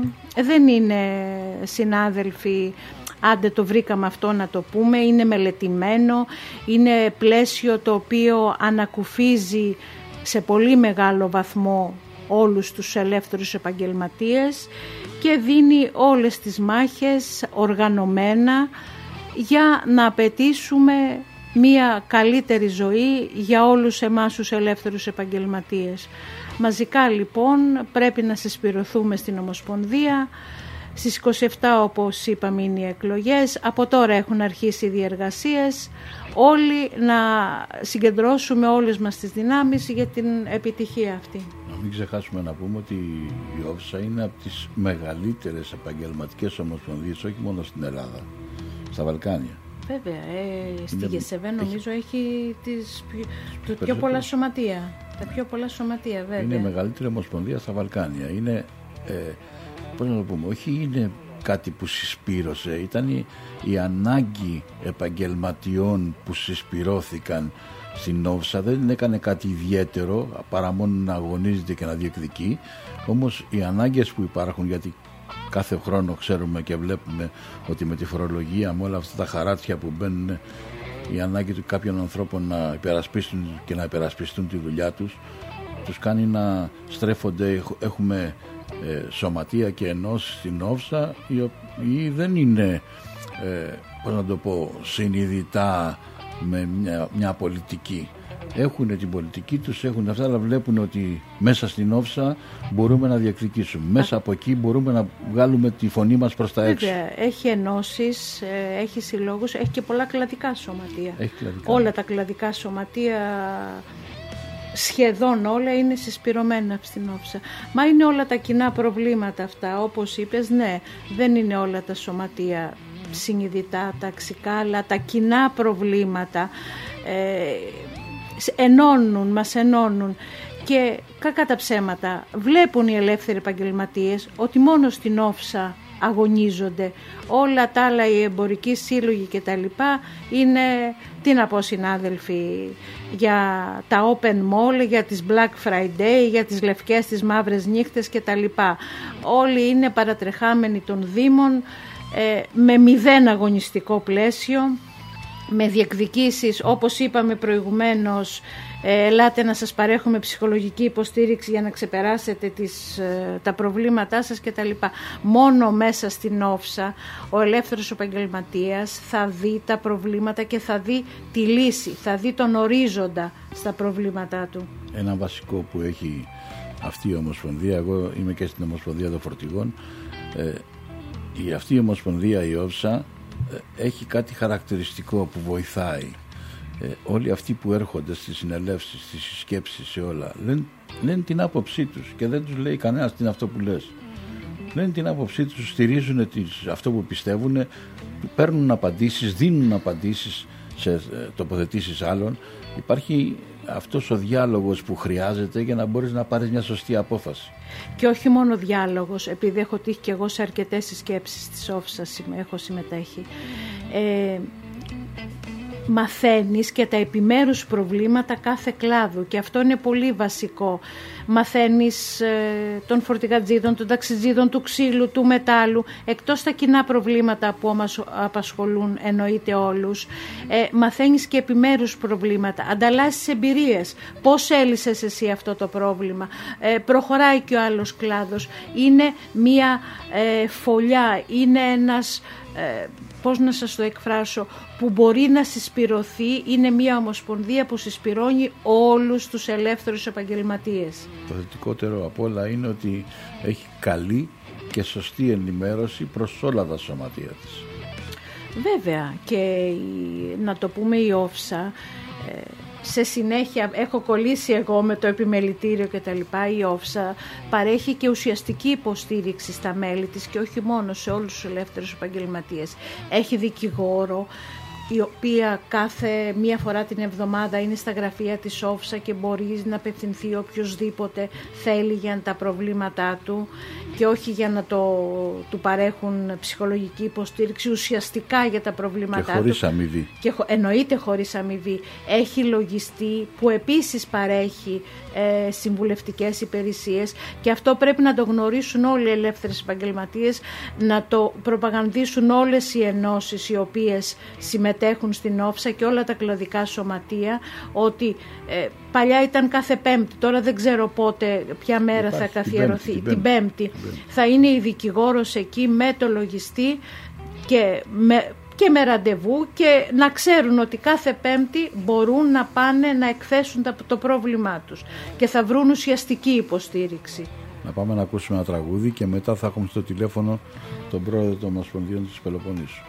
δεν είναι, συνάδελφοι, άντε το βρήκαμε αυτό να το πούμε, είναι μελετημένο, είναι πλαίσιο το οποίο ανακουφίζει σε πολύ μεγάλο βαθμό όλους τους ελεύθερους επαγγελματίες και δίνει όλες τις μάχες οργανωμένα για να απαιτήσουμε μία καλύτερη ζωή για όλους εμάς τους ελεύθερους επαγγελματίες. Μαζικά λοιπόν πρέπει να συσπηρωθούμε στην Ομοσπονδία. Στις είκοσι επτά, όπως είπαμε, είναι οι εκλογές. Από τώρα έχουν αρχίσει οι διεργασίες. Όλοι να συγκεντρώσουμε όλες μας τις δυνάμεις για την επιτυχία αυτή. Να μην ξεχάσουμε να πούμε ότι η Όφσα είναι από τις μεγαλύτερες επαγγελματικές ομοσπονδίες, όχι μόνο στην Ελλάδα, στα Βαλκάνια. Βέβαια, ε, στη ΓΕΣΕΒΕ νομίζω έχει, έχει τις, τις πιο πολλά σωματεία. Τα πιο πολλά σωματεία, βέβαια. Είναι η μεγαλύτερη ομοσπονδία στα Βαλκάνια. Είναι, ε, πώς να το πούμε, όχι είναι κάτι που συσπήρωσε, ήταν η, η ανάγκη επαγγελματιών που συσπυρώθηκαν στην Όφσα. Δεν έκανε κάτι ιδιαίτερο παρά μόνο να αγωνίζεται και να διεκδικεί. Όμως οι ανάγκες που υπάρχουν, γιατί κάθε χρόνο ξέρουμε και βλέπουμε ότι με τη φορολογία, με όλα αυτά τα χαράτσια που μπαίνουν, η ανάγκη του κάποιων ανθρώπων να υπερασπίσουν και να υπερασπιστούν τη δουλειά τους, τους κάνει να στρέφονται. Έχουμε ε, σωματεία και ενώσεις στην Όφσα, οι οποίοι δεν είναι, ε, πώς να το πω, συνειδητά με μια, μια πολιτική. Έχουν την πολιτική τους, έχουν αυτά, αλλά βλέπουν ότι μέσα στην Όφσα μπορούμε να διεκδικήσουμε. Μέσα από εκεί μπορούμε να βγάλουμε τη φωνή μας προς τα έξω. Βέβαια, έχει ενώσεις, έχει συλλόγους, έχει και πολλά κλαδικά σωματεία. Έχει κλαδικά. Όλα τα κλαδικά σωματεία, σχεδόν όλα, είναι συσπυρωμένα στην Όφσα. Μα είναι όλα τα κοινά προβλήματα αυτά, όπως είπες, ναι, δεν είναι όλα τα σωματεία συνειδητά, ταξικά, αλλά τα κοινά προβλήματα ε, ενώνουν, μας ενώνουν, και κακά τα ψέματα βλέπουν οι ελεύθεροι επαγγελματίες ότι μόνο στην Όφσα αγωνίζονται. Όλα τα άλλα, οι εμπορικοί σύλλογοι και τα λοιπά, είναι, τι να πω συνάδελφοι, για τα open mall, για τις Black Friday, για τις λευκές, τις μαύρες νύχτες και τα λοιπά. Όλοι είναι παρατρεχάμενοι των δήμων, ε, με μηδέν αγωνιστικό πλαίσιο, με διεκδικήσεις, όπως είπαμε προηγουμένως, ε, ελάτε να σας παρέχουμε ψυχολογική υποστήριξη για να ξεπεράσετε τις, ε, τα προβλήματά σας κτλ. Μόνο μέσα στην Όφσα ο ελεύθερος επαγγελματίας θα δει τα προβλήματα και θα δει τη λύση, θα δει τον ορίζοντα στα προβλήματά του. Ένα βασικό που έχει αυτή η Ομοσπονδία, εγώ είμαι και στην Ομοσπονδία των Φορτηγών, ε, η, αυτή η Ομοσπονδία, η Όφσα, έχει κάτι χαρακτηριστικό που βοηθάει. Ε, όλοι αυτοί που έρχονται στις συνελεύσεις, στις συσκέψεις, σε όλα, λένε, λένε την άποψή τους και δεν τους λέει κανένας τι είναι αυτό που λες. Λένε την άποψή τους, στηρίζουν τις, αυτό που πιστεύουν, παίρνουν απαντήσεις, δίνουν απαντήσεις σε τοποθετήσεις άλλων. Υπάρχει αυτός ο διάλογος που χρειάζεται για να μπορείς να πάρεις μια σωστή απόφαση. Και όχι μόνο διάλογος, επειδή έχω τύχει και εγώ σε αρκετές συσκέψεις της Όφσας, έχω συμμετέχει. Ε, μαθαίνεις και τα επιμέρους προβλήματα κάθε κλάδου και αυτό είναι πολύ βασικό. Μαθαίνεις ε, των φορτηγατζίδων, των ταξιτζίδων, του ξύλου, του μετάλλου, εκτός τα κοινά προβλήματα που μας απασχολούν εννοείται όλους. Ε, μαθαίνεις και επιμέρους προβλήματα, ανταλλάσσεις εμπειρίες. Πώς έλυσες εσύ αυτό το πρόβλημα, ε, προχωράει και ο άλλος κλάδος. Είναι μία ε, φωλιά, είναι ένας... Ε, πώς να σας το εκφράσω, που μπορεί να συσπυρωθεί, είναι μια ομοσπονδία που συσπυρώνει όλους τους ελεύθερους επαγγελματίες. Το θετικότερο απ' όλα είναι ότι έχει καλή και σωστή ενημέρωση προς όλα τα σωματεία της. Βέβαια, και να το πούμε η Όφσα, σε συνέχεια έχω κολλήσει εγώ με το επιμελητήριο και τα λοιπά, η Όφσα παρέχει και ουσιαστική υποστήριξη στα μέλη της και όχι μόνο σε όλους τους ελεύθερους επαγγελματίες. Έχει δικηγόρο, η οποία κάθε μία φορά την εβδομάδα είναι στα γραφεία της Όφσα και μπορεί να απευθυνθεί οποιοσδήποτε θέλει για τα προβλήματά του και όχι για να το, του παρέχουν ψυχολογική υποστήριξη, ουσιαστικά για τα προβλήματά του. Και χωρίς αμοιβή. Και εννοείται χωρίς αμοιβή. Έχει λογιστή που επίσης παρέχει ε, συμβουλευτικές υπηρεσίες και αυτό πρέπει να το γνωρίσουν όλοι οι ελεύθερες επαγγελματίες, να το προπαγανδίσουν όλες οι ενώσεις οι οποίες συμμετέχουν στην Όφσα και όλα τα κλαδικά σωματεία, ότι ε, παλιά ήταν κάθε Πέμπτη, τώρα δεν ξέρω πότε, ποια μέρα υπάρχει, θα καθιερωθεί, την Πέμπτη, την πέμπτη. Την πέμπτη. Θα είναι η δικηγόρος εκεί με το λογιστή και με, και με ραντεβού και να ξέρουν ότι κάθε Πέμπτη μπορούν να πάνε να εκθέσουν το πρόβλημά τους και θα βρουν ουσιαστική υποστήριξη. Να πάμε να ακούσουμε ένα τραγούδι και μετά θα έχουμε στο τηλέφωνο τον πρόεδρο των Ομοσπονδίων της Πελοποννήσου.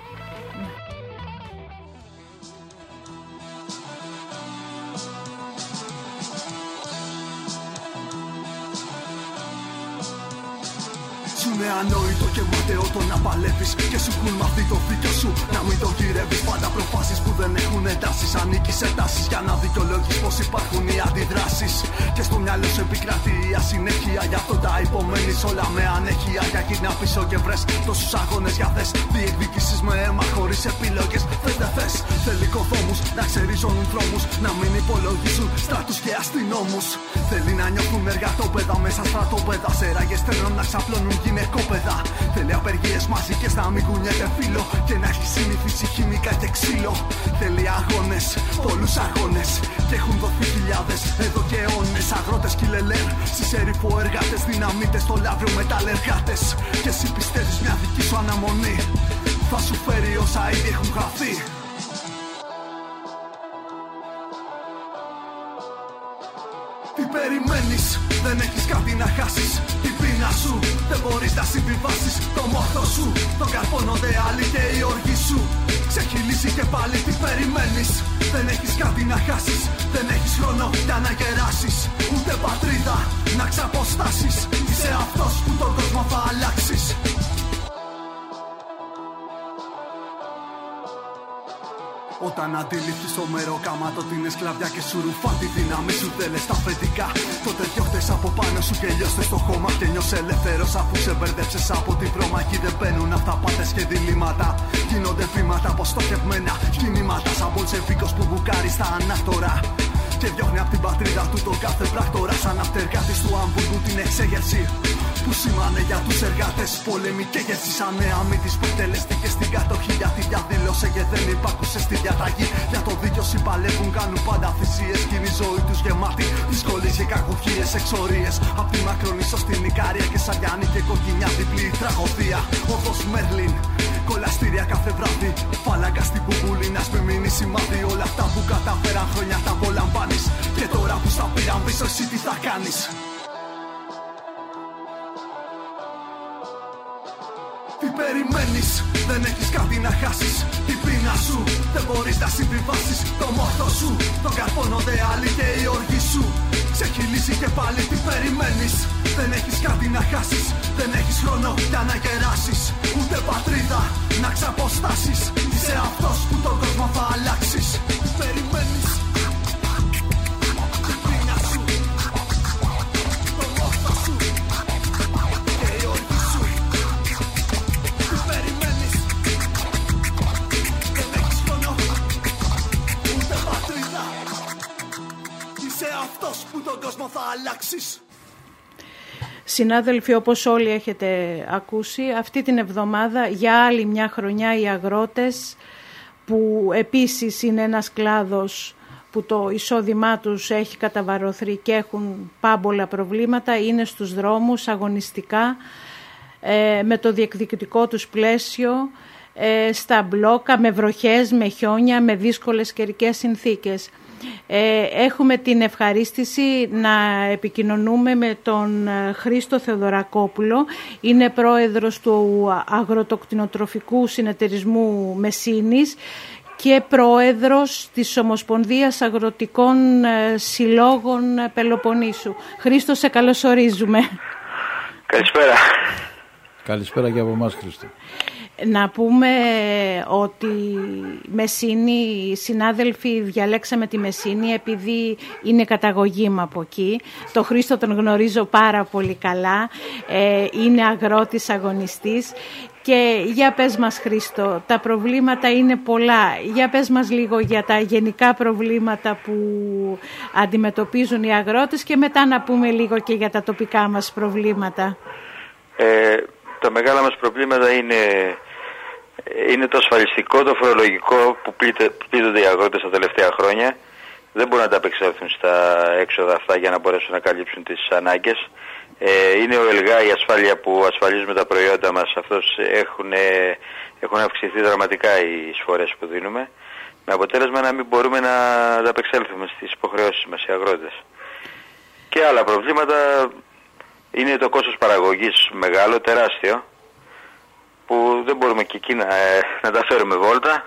Σου είναι ανόητο και ματαιό το να παλεύεις και σου έχουν μάθει το δίκιο σου να μην το γυρεύεις. Πάντα προφάσεις που δεν έχουν εντάσεις, ανήκεις σε τάσεις για να δικαιολογείς πως υπάρχουν οι αντιδράσεις. Και στο μυαλό σου επικρατεί η ασυνέχεια, γι' αυτό τα υπομένεις όλα με ανέχεια. Για γύρνα πίσω και βρες τόσους αγώνες για θες, διεκδικήσεις με αίμα χωρίς επιλογές. Θες δεν θες, θέλει κοδόμους να ξεριζώνουν δρόμους, να μην υπολογίζουν στράτους και αστυνόμους. Θέλει να νιώθουν εργατόπεδα μέσα στρατόπεδα, σε ράγες τρένων να ξαπλώνουν γυναικόπαιδα. Θέλει απεργίες μαζικές να μην κουνιέται φύλλο και να έχει συνηθίσει χημικά και ξύλο. Θέλει αγώνες, πολλούς αγώνες και έχουν δοθεί χιλιάδες εδώ και αιώνες. Αγρότες κυλελέρ, συσσερифο εργάτες, δυναμίτες στο λαύριο μεταλλεργάτες. Και εσύ πιστεύεις μια δική σου αναμονή θα σου φέρει όσα ήδη έχουν χαθεί. Τι περιμένεις, δεν έχεις κάτι να χάσεις. Την πείνα σου, δεν μπορείς να συμβιβάσεις. Το μόθο σου, τον καρπώνονται άλλοι και οι οργοί σου. Ξεχυλήσει και πάλι τι περιμένεις. Δεν έχεις κάτι να χάσεις. Δεν έχεις χρόνο για να γεράσεις. Ούτε πατρίδα να ξαποστάσεις. Είσαι αυτός που τον κόσμο θα αλλάξεις. Όταν αντιληφθείς το μεροκάματο την εσκλαβιά και σου ρουφά τη δύναμη σου τέλες τα αφεντικά, τότε διώχτες από πάνω σου και λιώστε στο χώμα και νιώσε ελεύθερος αφού σε μπερδέψες από την βρώμα. Κι δεν μπαίνουν αυταπάτες και διλήμματα, γίνονται βήματα αποστοχευμένα κινήματα σαν Μπολσεβίκος που μπουκάρει στα ανάκτορα και διώχνει από την πατρίδα του τον κάθε πράκτορα σαν αυτεργάτης του Αμβούργου την εξέγερση που σήμανε για τους εργάτες πόλεμη και γεύση σαν νέα μύτης που εκτελέστηκε στην κατοχή. Γιατί διαδήλωσε και δεν υπάκουσε στη διαταγή. Για το δίκιο συμπαλεύουν, κάνουν πάντα θυσίες. Κι είναι η ζωή τους γεμάτη δυσκολίες και κακουχίες, εξορίες. Απ' τη Μακρονήσο στην Ικάρια και Σαριάννη και Κοκκινιά διπλή τραγωδία. Οδός Μέρλιν, κολαστήρια κάθε βράδυ. Φάλαγγα στην Μπουμπούλη να μην μείνει σημάδι. Όλα αυτά που καταφέραν χρόνια τα απολαμβάνεις. Και τώρα που στα πήραν πίσω, εσύ τι θα κάνεις? Τι περιμένεις, δεν έχεις κάτι να χάσεις. Την πείνα σου, δεν μπορείς να συμβιβάσεις. Το μόθο σου, τον καρπώνονται άλλοι και οι οργοί σου. Ξεχυλήσει και πάλι τι περιμένεις. Δεν έχεις κάτι να χάσεις. Δεν έχεις χρόνο για να γεράσεις. Ούτε πατρίδα να ξαποστάσεις. Είσαι αυτός που τον κόσμο θα αλλάξεις. Τι περιμένεις. Την πείνα σου, το μόθο σου και οι οργοί σου. θα αλλάξεις. Συνάδελφοι, όπως όλοι έχετε ακούσει, αυτή την εβδομάδα για άλλη μια χρονιά οι αγρότες, που επίσης είναι ένας κλάδος που το εισόδημά τους έχει καταβαρωθεί και έχουν πάμπολα προβλήματα, είναι στους δρόμους αγωνιστικά ε, με το διεκδικητικό τους πλαίσιο, ε, στα μπλόκα, με βροχές, με χιόνια, με δύσκολες καιρικές συνθήκες. Ε, έχουμε την ευχαρίστηση να επικοινωνούμε με τον Χρήστο Θεοδωρακόπουλο. Είναι πρόεδρος του Αγροτοκτηνοτροφικού Συνεταιρισμού Μεσίνης και πρόεδρος της Ομοσπονδίας Αγροτικών Συλλόγων Πελοποννήσου. Χρήστο, σε καλωσορίζουμε. Καλησπέρα. Καλησπέρα και από εμάς, Χρήστο. Να πούμε ότι Μεσίνη, οι συνάδελφοι διαλέξαμε τη Μεσίνη επειδή είναι καταγωγή μου από εκεί. Το Χρήστο τον γνωρίζω πάρα πολύ καλά, είναι αγρότης, αγωνιστής. Και για πες μας, Χρήστο, τα προβλήματα είναι πολλά. Για πες μας λίγο για τα γενικά προβλήματα που αντιμετωπίζουν οι αγρότες και μετά να πούμε λίγο και για τα τοπικά μας προβλήματα. Ε, τα μεγάλα μας προβλήματα είναι... Είναι το ασφαλιστικό, το φορολογικό που πλήττονται οι αγρότες τα τελευταία χρόνια. Δεν μπορούν να τα απεξέλθουν στα έξοδα αυτά για να μπορέσουν να καλύψουν τις ανάγκες. Ε, είναι ο ΕΛΓΑ, η ασφάλεια που ασφαλίζουμε τα προϊόντα μας. Αυτός έχουν, έχουν αυξηθεί δραματικά οι εισφορές που δίνουμε. Με αποτέλεσμα να μην μπορούμε να ανταπεξέλθουμε στις υποχρεώσεις μας οι αγρότες. Και άλλα προβλήματα είναι το κόστος παραγωγής μεγάλο, τεράστιο, που δεν μπορούμε και εκεί να, να τα φέρουμε βόλτα.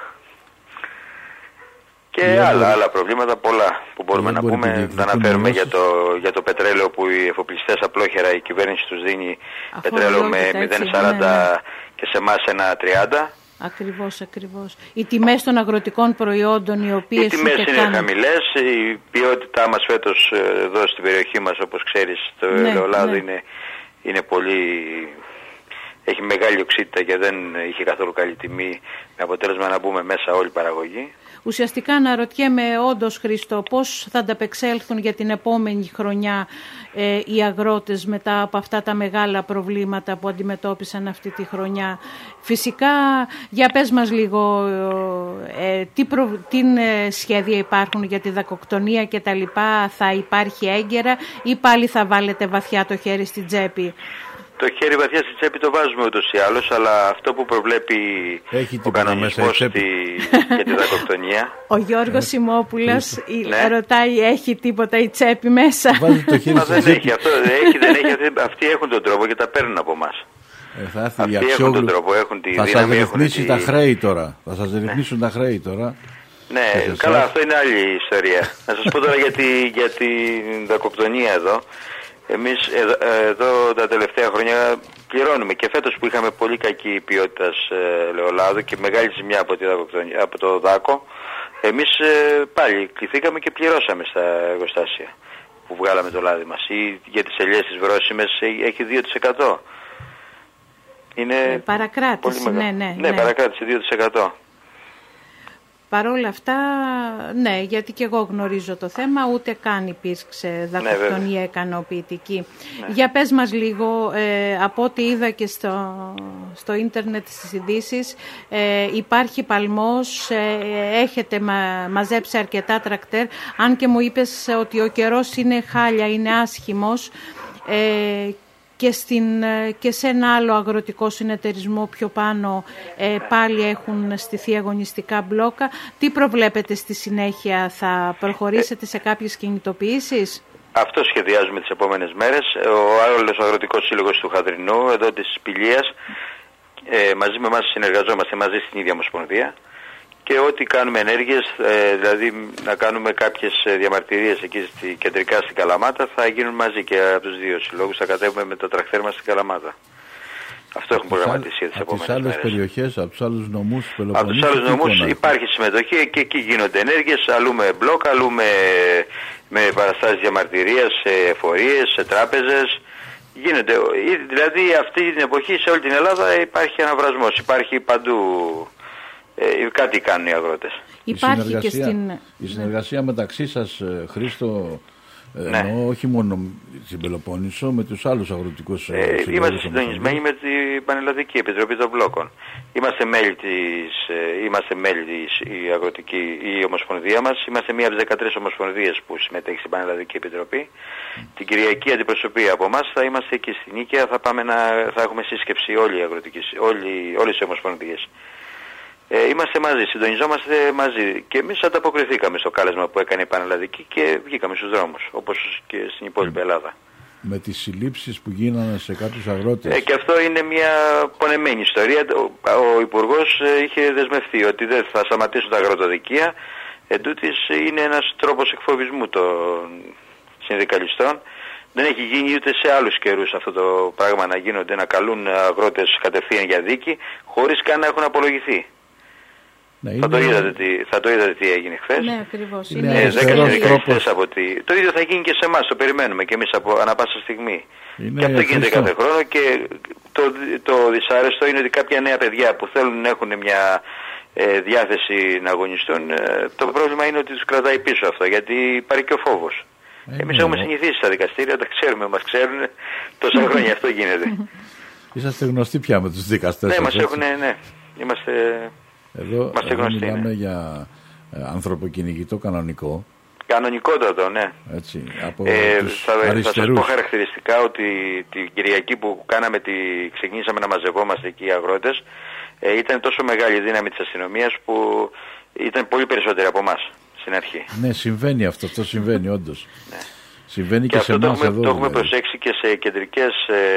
Και yeah, άλλα, άλλα προβλήματα πολλά που μπορούμε yeah, να πούμε. Να αναφέρουμε για το, για το πετρέλαιο που οι εφοπλιστές απλόχερα, η κυβέρνηση τους δίνει αφού πετρέλαιο με μηδέν κόμμα σαράντα ναι, ναι. και σε εμάς ένα τριάντα. Ακριβώς, ακριβώς. Οι τιμές των αγροτικών προϊόντων οι οποίες... Οι τιμές είναι κάνουν... χαμηλές, η ποιότητά μας φέτος εδώ στην περιοχή μας, όπως ξέρεις, το ναι, ελαιολάδο ναι. είναι, είναι πολύ... Έχει μεγάλη οξύτητα και δεν είχε καθόλου καλή τιμή, με αποτέλεσμα να μπούμε μέσα όλη η παραγωγή. Ουσιαστικά αναρωτιέμαι όντως, Χρήστο, πώς θα ανταπεξέλθουν για την επόμενη χρονιά ε, οι αγρότες μετά από αυτά τα μεγάλα προβλήματα που αντιμετώπισαν αυτή τη χρονιά. Φυσικά, για πες μας λίγο ε, τι, προ, τι ε, σχέδια υπάρχουν για τη δακοκτονία και τα λοιπά, θα υπάρχει έγκαιρα ή πάλι θα βάλετε βαθιά το χέρι στην τσέπη? Το χέρι βαθιά στη τσέπη το βάζουμε ούτως ή άλλως, αλλά αυτό που προβλέπει έχει ο κανονισμός στη... για τη δακοκτονία. Ο Γιώργος Σιμόπουλος ναι. ρωτάει, έχει τίποτα η τσέπη μέσα? Βάζει το χέρι Μα δεν έχει αυτό, έχει, δεν έχει, αυτοί έχουν τον τρόπο και τα παίρνουν από εμάς. Ε, θα έρθει αυτοί έχουν τον τρόπο, έχουν τη θα δύναμη. Θα σας ρυθμίσει τη... τα χρέη τώρα, θα σας ρυθμίσουν ναι. τα χρέη τώρα. Ναι, καλά, αυτό είναι άλλη ιστορία. Να σας πω τώρα για, τη, για την δακοκτονία εδώ. Εμείς εδώ, εδώ τα τελευταία χρόνια πληρώνουμε και φέτος που είχαμε πολύ κακή ποιότητα ελαιολάδου και μεγάλη ζημιά από, τη, από το δάκο, εμείς ε, πάλι κληθήκαμε και πληρώσαμε στα εργοστάσια που βγάλαμε το λάδι μας. Ή για τις ελιές τις βρώσιμες έχει δύο τοις εκατό. Είναι ε, παρακράτηση, ναι, ναι, ναι, ναι, παρακράτηση δύο τοις εκατό. Παρ' όλα αυτά, ναι, γιατί και εγώ γνωρίζω το θέμα, ούτε καν υπήρξε δακοκτονία ναι, ικανοποιητική. Ναι. Για πες μας λίγο, ε, από ό,τι είδα και στο, στο ίντερνετ στις ειδήσεις, ε, υπάρχει παλμός, ε, έχετε μα, μαζέψει αρκετά τρακτέρ, αν και μου είπες ότι ο καιρός είναι χάλια, είναι άσχημος, ε, Και, στην, και σε ένα άλλο αγροτικό συνεταιρισμό πιο πάνω ε, πάλι έχουν στηθεί αγωνιστικά μπλόκα. Τι προβλέπετε στη συνέχεια, θα προχωρήσετε σε κάποιες κινητοποιήσεις? Αυτό σχεδιάζουμε τις επόμενες μέρες. Ο άλλος αγροτικός σύλλογος του Χαδρινού, εδώ της Πηλίας, ε, μαζί με εμάς συνεργαζόμαστε μαζί στην ίδια Ομοσπονδία. Και ό,τι κάνουμε ενέργειες, ε, δηλαδή να κάνουμε κάποιες διαμαρτυρίες εκεί στη, κεντρικά στην Καλαμάτα, θα γίνουν μαζί και από τους δύο συλλόγους, θα κατέβουμε με το τρακτέρ μας στην Καλαμάτα. Αυτό έχουμε προγραμματίσει για τις επόμενες μέρες. Από τις άλλες περιοχές, από τους άλλους νομούς του Πελοποννήσου. Από τους άλλους νομούς υπάρχει συμμετοχή και εκεί γίνονται ενέργειες, αλλού με μπλοκ, αλλού με, με παραστάσεις διαμαρτυρίας, σε εφορίες, σε τράπεζες. Γίνεται, δηλαδή αυτή την εποχή σε όλη την Ελλάδα υπάρχει αναβρασμός, υπάρχει παντού. Ε, κάτι κάνουν οι αγρότες. Υπάρχει η συνεργασία, και στην... η συνεργασία μεταξύ σας, Χρήστο, Ναι. Ενώ όχι μόνο στην Πελοπόννησο, με τους άλλους αγροτικούς ε, συλλόγους. Είμαστε συντονισμένοι με την Πανελλαδική Επιτροπή των Μπλόκων. Είμαστε μέλη της, ε, είμαστε μέλη της η αγροτική η ομοσπονδία μας. Είμαστε μία από τις δεκατρείς ομοσπονδίες που συμμετέχει στην Πανελλαδική Επιτροπή. Την Κυριακή αντιπροσωπεία από εμάς θα είμαστε εκεί στην Νίκαια. Θα, πάμε να, θα έχουμε σύσκεψη όλοι οι αγροτικοί, όλοι, όλες οι ομοσπονδίες. Ε, είμαστε μαζί, συντονιζόμαστε μαζί και εμείς ανταποκριθήκαμε στο κάλεσμα που έκανε η Πανελλαδική και βγήκαμε στους δρόμους, όπως και στην υπόλοιπη Ελλάδα. Με τις συλλήψεις που γίνανε σε κάποιους αγρότες. Ε, και αυτό είναι μια πονεμένη ιστορία. Ο, ο Υπουργός είχε δεσμευτεί ότι δεν θα σταματήσουν τα αγροτοδικεία. Εν τούτης είναι ένας τρόπος εκφοβισμού των συνδικαλιστών. Δεν έχει γίνει ούτε σε άλλους καιρούς αυτό το πράγμα να γίνονται, να καλούν αγρότες κατευθείαν για δίκη, χωρίς καν να έχουν απολογηθεί. Ναι, θα, είναι... το είδατε τι, θα το είδατε τι έγινε χθες. Ναι, ακριβώς. Είναι είναι δέκα συνδικαλιστές από τη... Το ίδιο θα γίνει και σε εμάς, το περιμένουμε και εμείς από ανά πάσα στιγμή. Είναι και αυτό γίνεται κάθε χρόνο και το, το δυσάρεστο είναι ότι κάποια νέα παιδιά που θέλουν να έχουν μια ε, διάθεση να αγωνιστούν, ε, το πρόβλημα είναι ότι τους κρατάει πίσω αυτό, γιατί υπάρχει και ο φόβος. Ε, εμείς ναι, έχουμε συνηθίσει στα δικαστήρια, τα ξέρουμε, μας ξέρουν, τόσα χρόνια αυτό γίνεται. Είσαστε γνωστοί πια με τους δικαστές. Ναι, μας έχουν, ναι, είμαστε... Εδώ, εδώ μιλάμε ναι. για ε, ανθρωποκυνηγητό κανονικό. Κανονικότατο, ναι. Έτσι, από ε, τους θα, θα σας πω χαρακτηριστικά ότι την Κυριακή που κάναμε τη, ξεκινήσαμε να μαζευόμαστε εκεί οι αγρότες, ε, ήταν τόσο μεγάλη δύναμη της αστυνομίας που ήταν πολύ περισσότεροι από εμάς στην αρχή. Ναι, συμβαίνει αυτό, αυτό συμβαίνει όντως. Ναι. Συμβαίνει και, και σε αυτό εμάς το έχουμε, εδώ. Το έχουμε δηλαδή. προσέξει και σε κεντρικές,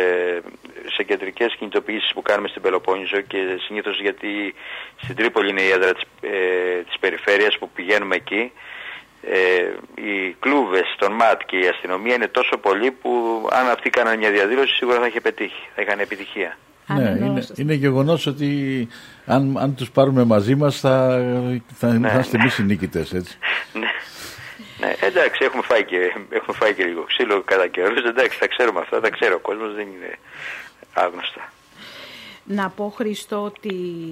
σε κεντρικές κινητοποιήσεις που κάνουμε στην Πελοπόννησο και συνήθως γιατί στην Τρίπολη είναι η έδρα της, ε, της περιφέρειας που πηγαίνουμε εκεί. Ε, οι κλούβες των ΜΑΤ και η αστυνομία είναι τόσο πολλοί που αν αυτοί κάνανε μια διαδήλωση σίγουρα θα είχε πετύχει, θα είχαν επιτυχία. Ναι, είναι, είναι γεγονός ότι αν, αν τους πάρουμε μαζί μας θα, θα ναι, είμαστε ναι. εμείς οι νίκητες, έτσι. Ναι. Ναι, εντάξει, έχουμε φάει, και, έχουμε φάει και λίγο ξύλο κατά καιρούς, εντάξει, τα ξέρουμε αυτά, τα ξέρει ο κόσμος, δεν είναι άγνωστα. Να πω, Χριστό, ότι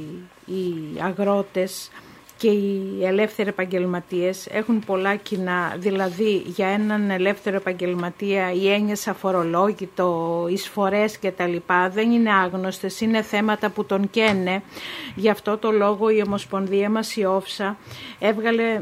οι αγρότες και οι ελεύθεροι επαγγελματίες έχουν πολλά κοινά. Δηλαδή, για έναν ελεύθερο επαγγελματία οι έννοιες αφορολόγητο, εισφορές κτλ. Δεν είναι άγνωστες, είναι θέματα που τον καίνε. Γι' αυτό το λόγο η Ομοσπονδία μας, η Όφσα, έβγαλε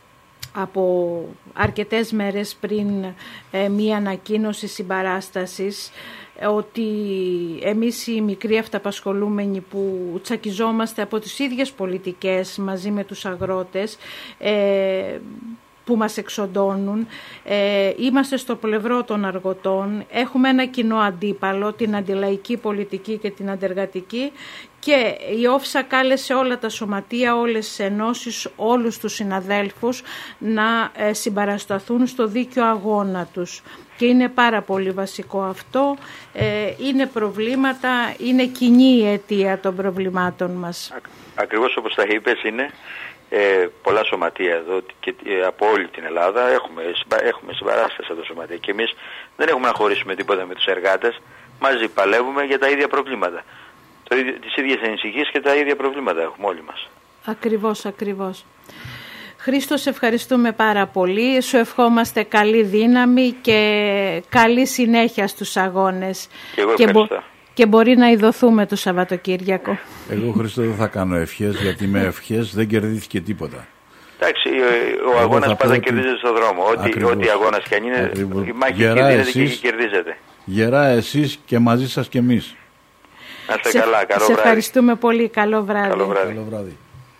από αρκετές μέρες πριν ε, μία ανακοίνωση συμπαράστασης ότι εμείς οι μικροί αυταπασχολούμενοι που τσακιζόμαστε από τις ίδιες πολιτικές μαζί με τους αγρότες ε, που μας εξοντώνουν, ε, είμαστε στο πλευρό των αργωτών, έχουμε ένα κοινό αντίπαλο, την αντιλαϊκή πολιτική και την αντεργατική, και η Όφσα κάλεσε όλα τα σωματεία, όλες τις ενώσεις, όλους τους συναδέλφους να ε, συμπαρασταθούν στο δίκαιο αγώνα τους. Και είναι πάρα πολύ βασικό αυτό, ε, είναι προβλήματα, είναι κοινή η αιτία των προβλημάτων μας. Ακριβώς όπως τα είπες, είναι ε, πολλά σωματεία εδώ και ε, από όλη την Ελλάδα έχουμε, έχουμε συμπαράσταση από τα σωματεία και εμείς δεν έχουμε να χωρίσουμε τίποτα με τους εργάτες, μαζί παλεύουμε για τα ίδια προβλήματα. Το, τις ίδιες ανησυχίες και τα ίδια προβλήματα έχουμε όλοι μας. Ακριβώς, ακριβώς. Χρήστο, σε ευχαριστούμε πάρα πολύ. Σου ευχόμαστε καλή δύναμη και καλή συνέχεια στους αγώνες. Και εγώ και, μπο- και μπορεί να ειδωθούμε το Σαββατοκύριακο. Εγώ, Χρήστο, δεν θα κάνω ευχές, γιατί με ευχές δεν κερδίθηκε τίποτα. Εντάξει, ο, ο αγώνας πάντα κερδίζεται στον δρόμο. Ό,τι, ό,τι αγώνας και αν είναι, Ακριβώς. η μάχη Γερά κερδίζεται εσείς, και κερδίζεται. Γερά εσείς και μαζί σας και εμείς. Να είστε καλά, καλό σε βράδυ. ευχαριστούμε πολύ, καλό βράδυ. Καλό βράδυ. Καλό βράδυ.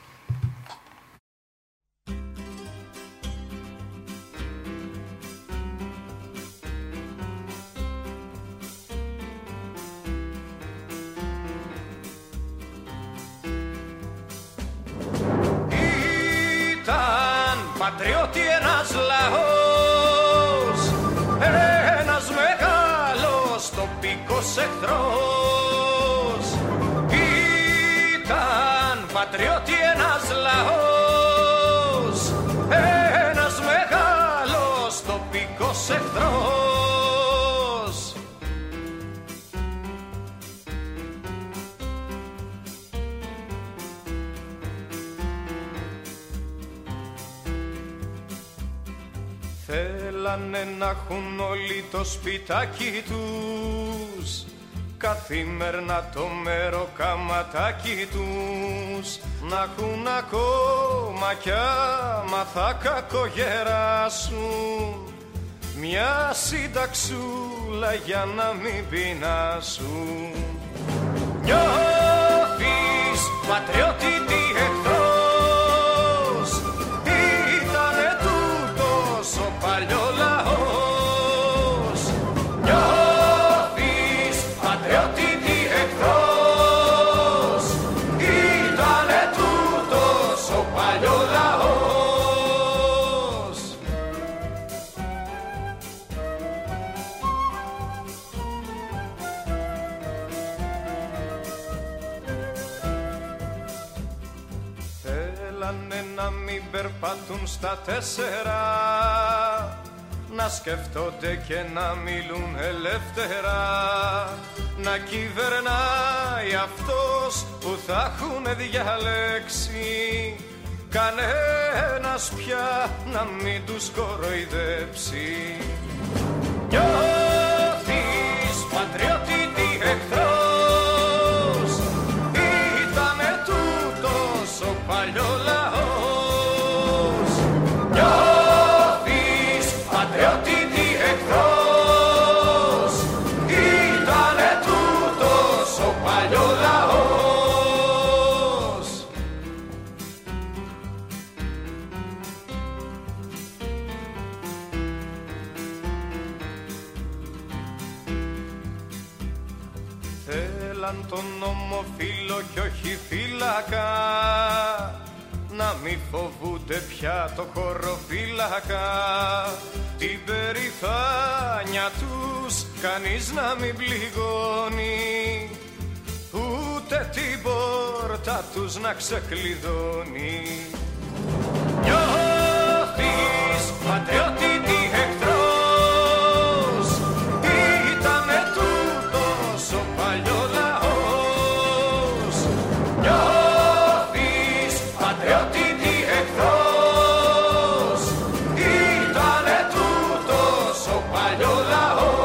Ήταν πατριώτη ένας λαός, ένας μεγάλος τοπικός εχθρός. Ήταν πατριώτη ένας λαός, ένας μεγάλος τοπικός εχθρός. Θέλανε να έχουν όλοι το σπιτάκι τους, καθημερινά το μεροκαματάκι τους, να έχουν ακόμα κι άμα θα κακογεράσουν μια συνταξούλα για να μην πεινάσουν. Νιώθεις πατριώτη τι εχθρός, ήτανε τούτος ο παλιό λαός. Νιώθεις πατριώτη τι εχθρός, ήτανε τούτος ο παλιό λαός. Να μην περπατούν στα τέσσερα, να σκεφτόνται και να μιλούν ελεύθερα, να κυβερνάει αυτός που θα έχουν διαλέξει, κανένας πια να μην τους κοροϊδέψει. Νιώθεις πατριώτη τι εχθρός, ήτανε τούτος ο παλιό λαός. Νιώθεις πατριώτη τι εχθρός, ήτανε τούτος ο παλιό λαός. Θέλαν τον ομοφύλο κι όχι φύλακα, να μη φοβούνται πια το χωροφύλακα, την περηφάνια τους κανείς να μην πληγώνει, ούτε την πόρτα τους να ξεκλειδώνει. Νιώθεις πατριώτη τι εχθρός, ήτανε τούτος ο παλιό λαός. Νιώθεις πατριώτη τι εχθρός, ήτανε τούτος ο παλιό λαός.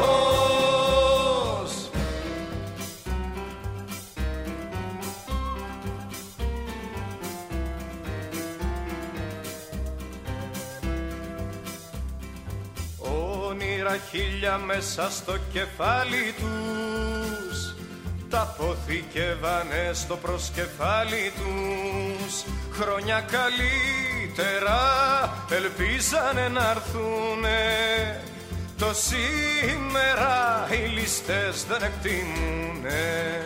Όνειρα χίλια μέσα στο κεφάλι τους, τα αποθηκεύανε στο προσκεφάλι τους, χρόνια καλύτερα ελπίζανε να έρθουνε, το σήμερα οι ληστές δεν εκτιμουνε.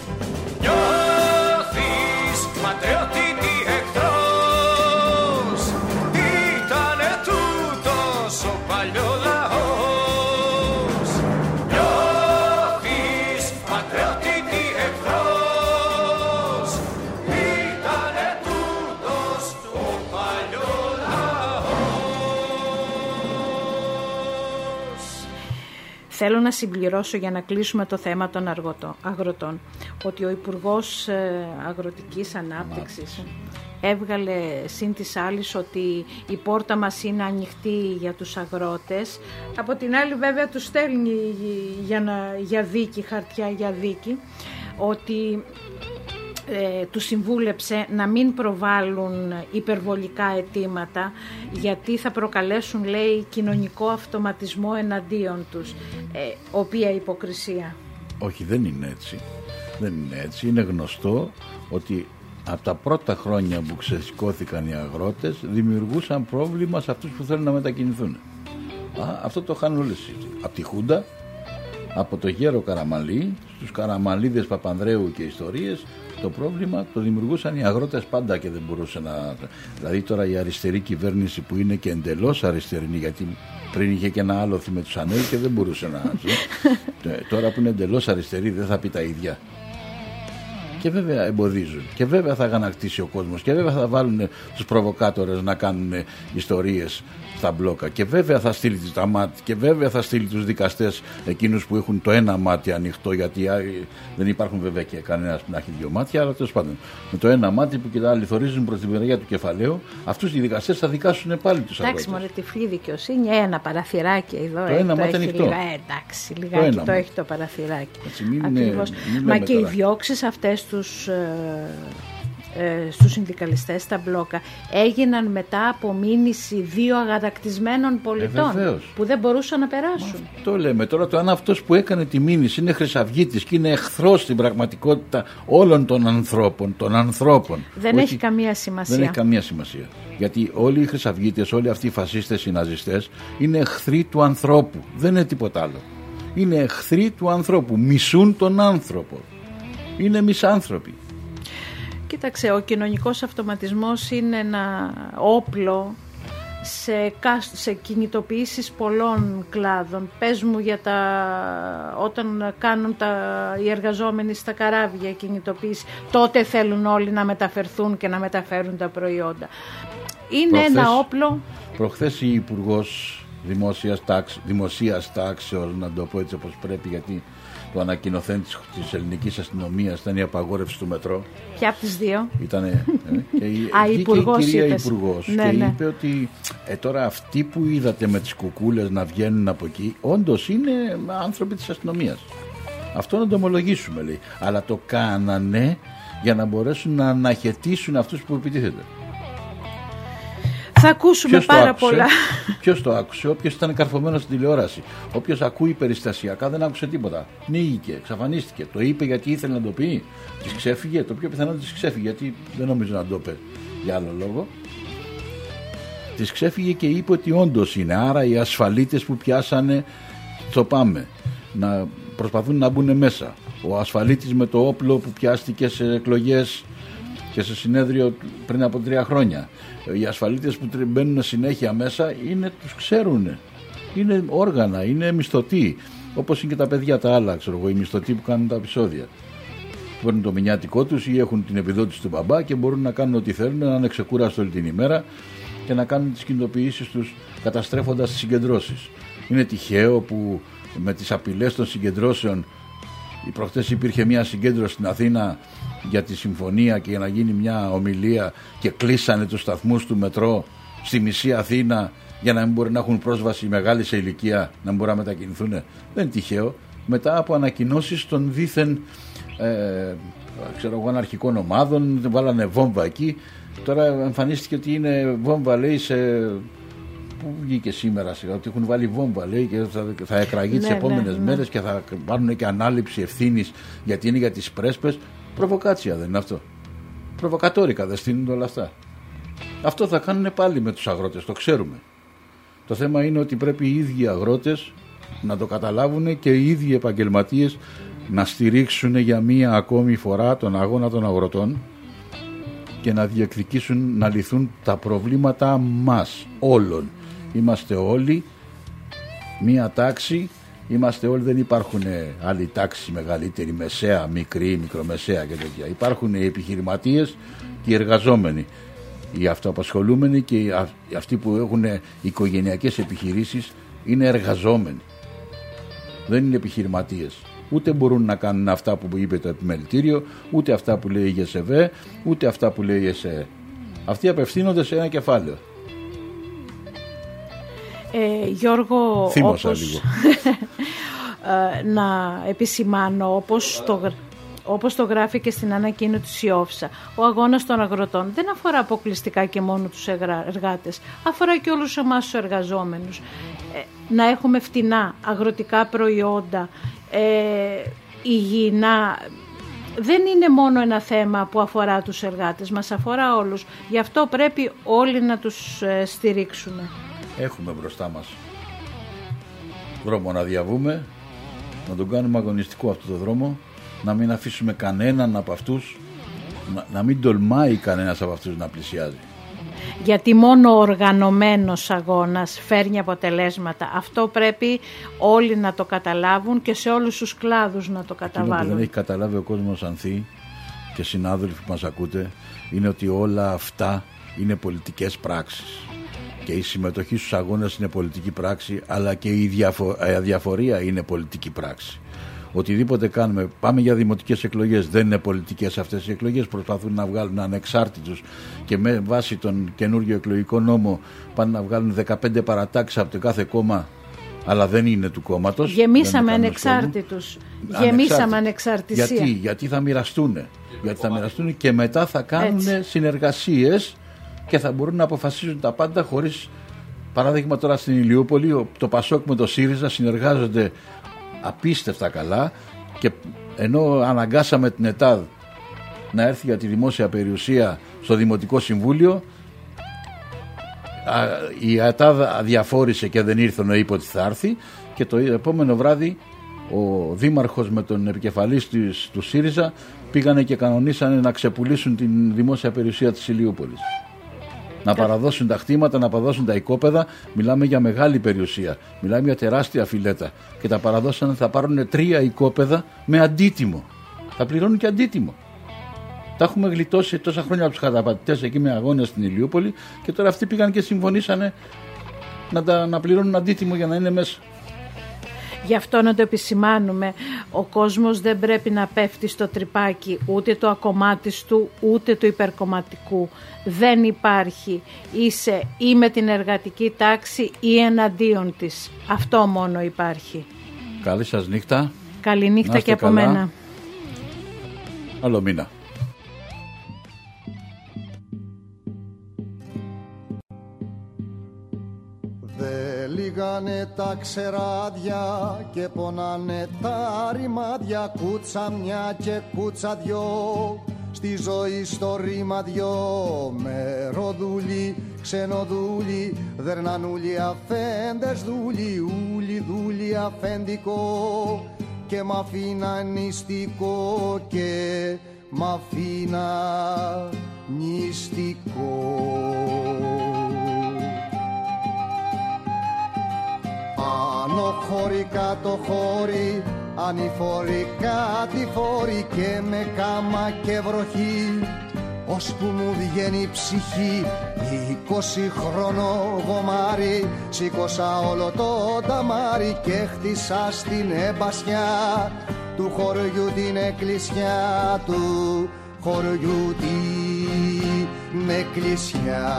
Νιώθεις πατριώτη τι εχθρός, ήτανε τούτος ο παλιό λαός. Νιώθεις πατριώτη τι εχθρός, ήτανε τούτος ο παλιό λαός. Θέλω να συμπληρώσω για να κλείσουμε το θέμα των αγροτών ότι ο Υπουργός Αγροτικής Ανάπτυξης έβγαλε συν της άλλης ότι η πόρτα μας είναι ανοιχτή για τους αγρότες. Από την άλλη βέβαια τους στέλνει για, να, για δίκη, χαρτιά για δίκη, ότι ε, τους συμβούλεψε να μην προβάλλουν υπερβολικά αιτήματα, γιατί θα προκαλέσουν, λέει, κοινωνικό αυτοματισμό εναντίον τους. Ε, οποία υποκρισία. Όχι, δεν είναι έτσι. Δεν είναι έτσι. Είναι γνωστό ότι από τα πρώτα χρόνια που ξεσηκώθηκαν οι αγρότες δημιουργούσαν πρόβλημα σε αυτούς που θέλουν να μετακινηθούν. Α, αυτό το είχαν όλες. Από τη Χούντα, από το γέρο Καραμαλή, στους Καραμαλίδες Παπανδρέου και ιστορίες, το πρόβλημα το δημιουργούσαν οι αγρότες πάντα και δεν μπορούσε να... Δηλαδή τώρα η αριστερή κυβέρνηση που είναι και εντελώς αριστερή, γιατί πριν είχε και ένα άλοθη με τους Ανέλ και δεν μπορούσε να... Τώρα που είναι εντελώς αριστερή δεν θα πει τα ίδια. Και βέβαια εμποδίζουν. Και βέβαια θα αγανακτήσει ο κόσμος. Και βέβαια θα βάλουν τους προβοκάτορες να κάνουν ιστορίες στα μπλόκα. Και βέβαια θα στείλει τα μάτια. Και βέβαια θα στείλει τους δικαστές εκείνους που έχουν το ένα μάτι ανοιχτό. Γιατί δεν υπάρχουν βέβαια και κανένας που να έχει δύο μάτια. Αλλά τέλος πάντων, με το ένα μάτι που και τα λιθορίζουν προς την μεριά του κεφαλαίου, αυτούς οι δικαστές θα δικάσουν πάλι τους αγρότες. Εντάξει, μωρέ, τυφλή δικαιοσύνη. Ένα παραθυράκι εδώ. Το ένα το μάτι ανοιχτό. Λίγα, ε, εντάξει, λιγάκι το, το έχει το παραθυράκι. Έτσι, μην είναι, μην Μα και τώρα. οι διώξεις αυτές τους, ε, ε, στους συνδικαλιστές στα μπλόκα έγιναν μετά από μήνυση δύο αγανακτισμένων πολιτών ε, που δεν μπορούσαν να περάσουν. Μα, το λέμε τώρα, το αν αυτός που έκανε τη μήνυση είναι χρυσαυγίτης και είναι εχθρός στην πραγματικότητα όλων των ανθρώπων, των ανθρώπων. Δεν Όχι, έχει καμία σημασία. Δεν έχει καμία σημασία. Γιατί όλοι οι χρυσαυγίτες, όλοι αυτοί οι φασίστες, οι ναζιστές είναι εχθροί του ανθρώπου. Δεν είναι τίποτα άλλο. Είναι εχθροί του ανθρώπου. Μισούν τον άνθρωπο. Είναι μισάνθρωποι. Κοίταξε, ο κοινωνικός αυτοματισμός είναι ένα όπλο σε, σε κινητοποιήσεις πολλών κλάδων. Πες μου για τα, όταν κάνουν τα, οι εργαζόμενοι στα καράβια κινητοποίηση, τότε θέλουν όλοι να μεταφερθούν και να μεταφέρουν τα προϊόντα. Είναι προχθές, ένα όπλο. Προχθές η Υπουργός Δημόσιας, τάξ, Δημοσίας Τάξεως, να το πω έτσι όπως πρέπει, γιατί το ανακοινωθέν της, της ελληνικής αστυνομίας ήταν η απαγόρευση του μετρό. Ποια από τις δύο? Ήτανε, ε, και η, Α, η Υπουργός, κυρία είπες. Υπουργός, ναι, και ναι. είπε ότι ε, τώρα αυτοί που είδατε με τις κουκούλες να βγαίνουν από εκεί όντως είναι άνθρωποι της αστυνομίας. Αυτό να το ομολογήσουμε, λέει. Αλλά το κάνανε για να μπορέσουν να αναχαιτήσουν αυτούς που επιτίθεται. Θα ακούσουμε ποιος πάρα πολλά. Ποιος το άκουσε? Όποιος ήταν καρφωμένος στην τηλεόραση. Όποιος ακούει περιστασιακά δεν άκουσε τίποτα. Νίγηκε, εξαφανίστηκε. Το είπε γιατί ήθελε να το πει. Της ξέφυγε. Το πιο πιθανό της ξέφυγε, γιατί δεν νομίζω να το είπε για άλλο λόγο. Της ξέφυγε και είπε ότι όντως είναι. Άρα οι ασφαλίτες που πιάσανε το πάμε. Να προσπαθούν να μπουν μέσα. Ο ασφαλίτης με το όπλο που πιάστηκε σε εκλογές και σε συνέδριο πριν από τρία χρόνια. Οι ασφαλίτες που μπαίνουν συνέχεια μέσα είναι, τους ξέρουν. Είναι όργανα, είναι μισθωτοί. Όπως είναι και τα παιδιά τα άλλα, ξέρω εγώ, οι μισθωτοί που κάνουν τα επεισόδια. Παίρνουν το μηνιάτικό τους ή έχουν την επιδότηση του μπαμπά και μπορούν να κάνουν ό,τι θέλουν, να είναι ξεκούραστοι όλη την ημέρα και να κάνουν τις κινητοποιήσεις τους καταστρέφοντας τις συγκεντρώσεις. Είναι τυχαίο που με τις απειλές των συγκεντρώσεων, προχτές υπήρχε μια συγκέντρωση στην Αθήνα για τη συμφωνία και για να γίνει μια ομιλία και κλείσανε τους σταθμούς του μετρό στη μισή Αθήνα για να μην μπορεί να έχουν πρόσβαση οι μεγάλοι σε ηλικία, να μην μπορούν να μετακινηθούν. Δεν είναι τυχαίο. Μετά από ανακοινώσεις των δήθεν ε, ξέρω εγώ, αναρχικών ομάδων, βάλανε βόμβα εκεί. Τώρα εμφανίστηκε ότι είναι βόμβα, λέει, σε... Πού βγήκε σήμερα σιγά, ότι έχουν βάλει βόμβα, λέει, και θα, θα εκραγεί τις ναι, επόμενες ναι, μέρες ναι. Και θα πάρουν και ανάληψη ευθύνης γιατί είναι για τις πρέσπες. Προβοκάτσια δεν είναι αυτό? Προβοκατόρικα δεν στείνουν όλα αυτά. Αυτό θα κάνουν πάλι με τους αγρότες, το ξέρουμε. Το θέμα είναι ότι πρέπει οι ίδιοι αγρότες να το καταλάβουν και οι ίδιοι επαγγελματίες να στηρίξουν για μία ακόμη φορά τον αγώνα των αγροτών και να διεκδικήσουν να λυθούν τα προβλήματα μας όλων. Είμαστε όλοι μία τάξη, είμαστε όλοι, δεν υπάρχουν άλλοι τάξη μεγαλύτερη, μεσαία, μικρή, μικρομεσαία και τέτοια. Υπάρχουν οι επιχειρηματίες και οι εργαζόμενοι, οι αυτοαπασχολούμενοι και οι αυτοί που έχουν οικογενειακές επιχειρήσεις είναι εργαζόμενοι. Δεν είναι επιχειρηματίες. Ούτε μπορούν να κάνουν αυτά που είπε το επιμελητήριο, ούτε αυτά που λέει η ΓΕΣΕΒΕ, ούτε αυτά που λέει η ΕΣΕ. Αυτοί απευθύνονται σε ένα κεφάλαιο. Ε, Γιώργο, θύμωσα όπως... λίγο. να επισημάνω, όπως το, όπως το γράφει και στην ανακοίνωση η Όφσα, ο αγώνας των αγροτών δεν αφορά αποκλειστικά και μόνο τους εργάτες, αφορά και όλους εμάς τους εργαζόμενους. Ε, να έχουμε φτηνά αγροτικά προϊόντα, ε, υγιεινά, δεν είναι μόνο ένα θέμα που αφορά τους εργάτες, μας αφορά όλους. Γι' αυτό πρέπει όλοι να τους ε, στηρίξουμε. Έχουμε μπροστά μας δρόμο να διαβούμε, να τον κάνουμε αγωνιστικό αυτό το δρόμο, να μην αφήσουμε κανέναν από αυτούς, να, να μην τολμάει κανένας από αυτούς να πλησιάζει. Γιατί μόνο ο οργανωμένος αγώνας φέρνει αποτελέσματα. Αυτό πρέπει όλοι να το καταλάβουν και σε όλους τους κλάδους να το καταβάλουν. Εκείνο που δεν έχει καταλάβει ο κόσμος, Ανθή, και συνάδελφοι που μας ακούτε, είναι ότι όλα αυτά είναι πολιτικές πράξεις. Και η συμμετοχή στους αγώνες είναι πολιτική πράξη, αλλά και η αδιαφορία είναι πολιτική πράξη. Οτιδήποτε κάνουμε, πάμε για δημοτικές εκλογές, δεν είναι πολιτικές αυτές οι εκλογές, προσπαθούν να βγάλουν ανεξάρτητους και με βάση τον καινούργιο εκλογικό νόμο πάνε να βγάλουν δεκαπέντε παρατάξεις από το κάθε κόμμα, αλλά δεν είναι του κόμματος. Γεμίσαμε ανεξάρτητους, γεμίσαμε ανεξαρτησία. Γιατί, γιατί θα μοιραστούν, γιατί θα μοιραστούν και μετά θα κάνουν συνεργασίες και θα μπορούν να αποφασίζουν τα πάντα χωρίς, παράδειγμα τώρα στην Ηλιούπολη, το Πασόκ με το ΣΥΡΙΖΑ συνεργάζονται απίστευτα καλά, και ενώ αναγκάσαμε την ΕΤΑΔ να έρθει για τη δημόσια περιουσία στο Δημοτικό Συμβούλιο, η ΕΤΑΔ αδιαφόρησε και δεν ήρθε, ενώ είπε ότι θα έρθει, και το επόμενο βράδυ ο δήμαρχος με τον επικεφαλής του ΣΥΡΙΖΑ πήγανε και κανονίσανε να ξεπουλήσουν την δημόσια περιουσία της Ηλιούπολης. Να παραδώσουν τα χτήματα, να παραδώσουν τα οικόπεδα. Μιλάμε για μεγάλη περιουσία. Μιλάμε για τεράστια φιλέτα. Και τα παραδώσανε, θα πάρουν τρία οικόπεδα με αντίτιμο. Θα πληρώνουν και αντίτιμο. Τα έχουμε γλιτώσει τόσα χρόνια από τους καταπατητές εκεί με αγώνες στην Ηλιούπολη, και τώρα αυτοί πήγαν και συμφωνήσανε να, τα, να πληρώνουν αντίτιμο για να είναι μέσα. Γι' αυτό να το επισημάνουμε, ο κόσμος δεν πρέπει να πέφτει στο τρυπάκι ούτε το ακομμάτιστου ούτε του υπερκομματικού. Δεν υπάρχει. Είσαι ή με την εργατική τάξη ή εναντίον της. Αυτό μόνο υπάρχει. Καλή σας νύχτα. Καλή νύχτα και από καλά. Μένα. Άλλο μήνα. Λίγανε τα ξεράδια και πονάνε τα ρημάδια, κούτσα μια και κούτσα δυο, στη ζωή στο ρήμα δυο. Μεροδούλοι, ξενοδούλοι, δερνανούλοι, αφέντες δούλοι, ούλοι δούλοι αφέντικο, και μ' αφήνα νηστικό και μ' αφήνα νηστικό. Άνω χώρι, κάτω χώρι, ανηφόροι, κατηφόροι, και με κάμα και βροχή, ώσπου μου βγαίνει η ψυχή. Είκοσι χρόνο γομάρι, σήκωσα όλο το ταμάρι και χτίσα στην εμπασιά του χωριού την εκκλησιά, του χωριού την εκκλησιά.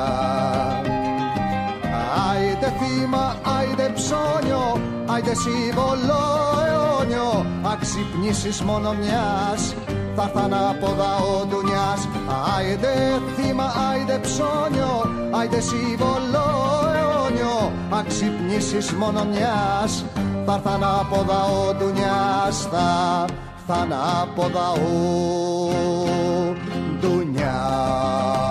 Άιντε θύμα, άιντε ψώνιο, άιντε σύμβολο αιώνιο, αξυπνήσεις μόνο μιας, θα έρθ' ανάποδα ο ντουνιάς. Άιντε θύμα, άιντε ψώνιο, άιντε σύμβολο αιώνιο, αξυπνήσεις μόνο μιας, θα έρθ' ανάποδα ο ντουνιάς, θα έρθ' ανάποδα ο ντουνιάς.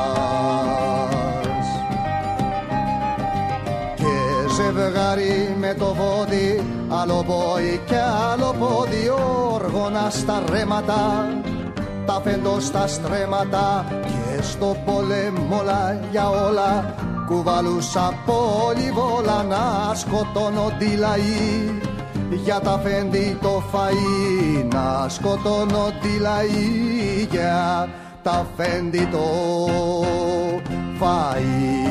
Ζευγάρι με το βόδι, άλλο πόη κι άλλο πόδι, όργωνα στα ρέματα, τα φέντο στα στρέμματα, και στο πόλεμο όλα για όλα, κουβαλούσα πολυβόλα να σκοτώνονται οι λαοί, για τα φέντη το φαΐ, να σκοτώνονται οι λαοί, για τα φέντη το φαΐ.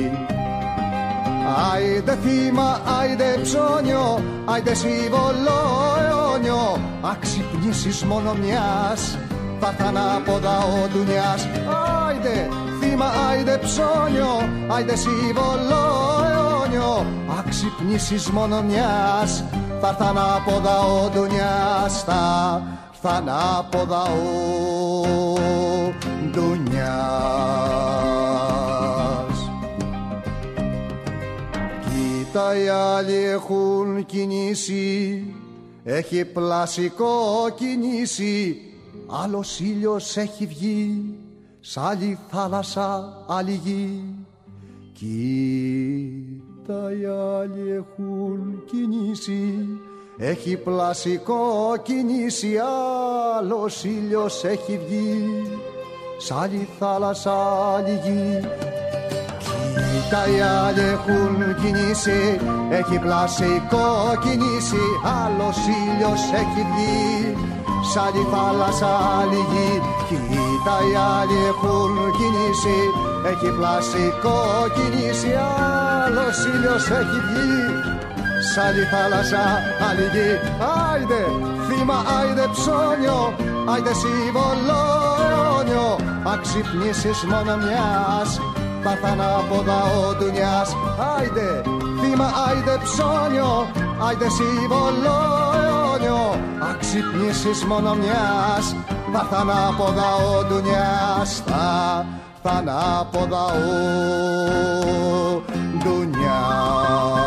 Άιντε θύμα, άιντε ψώνιο, άιντε σύμβολο αιώνιο, αξυπνήσεις μόνο μιας, θα έρθ' ανάποδα ο ντουνιάς. Άιντε θύμα, άιντε ψώνιο, άιντε σύμβολο αιώνιο, αξυπνήσεις μόνο μιας, θα έρθ' ανάποδα ο ντουνιάς, θα έρθ' ανάποδα ο ντουνιάς. Τα οι άλλοι έχουν κινήσει, έχει πλασικό κινήσει, άλλος ήλιος έχει βγει, σ' άλλη θάλασσα άλλη γη. Κοίτα οι άλλοι έχουν κινήσει, έχει πλασικό κινήσει, άλλος ήλιος έχει βγει, σ' άλλη θάλασσα άλλη γη. Τα οι άλλοι έχουν κινήσει, έχει πλασικό κινήσει, άλλος ήλιος έχει βγει, σ' άλλη θάλασσα, άλλη γη. Κοίτα οι άλλοι έχουν κινήσει, έχει πλαστικό κινήσει, άλλος ήλιος έχει βγει. Σ' άλλη θάλασσα, άλλη γη. Άιντε θύμα, άιντε ψώνιο, άιντε σύμβολο αιώνιο. Αν ξυπνήσεις μόνο μιας, θα έρθ' ανάποδα ο ντουνιάς. Άιντε θύμα, άιντε ψώνιο, άιντε σύμβολο αιώνιο. Αν ξυπνήσεις μόνο μιας, θα έρθ' ανάποδα ο ντουνιάς. Θα έρθ' ανάποδα ο ντουνιάς.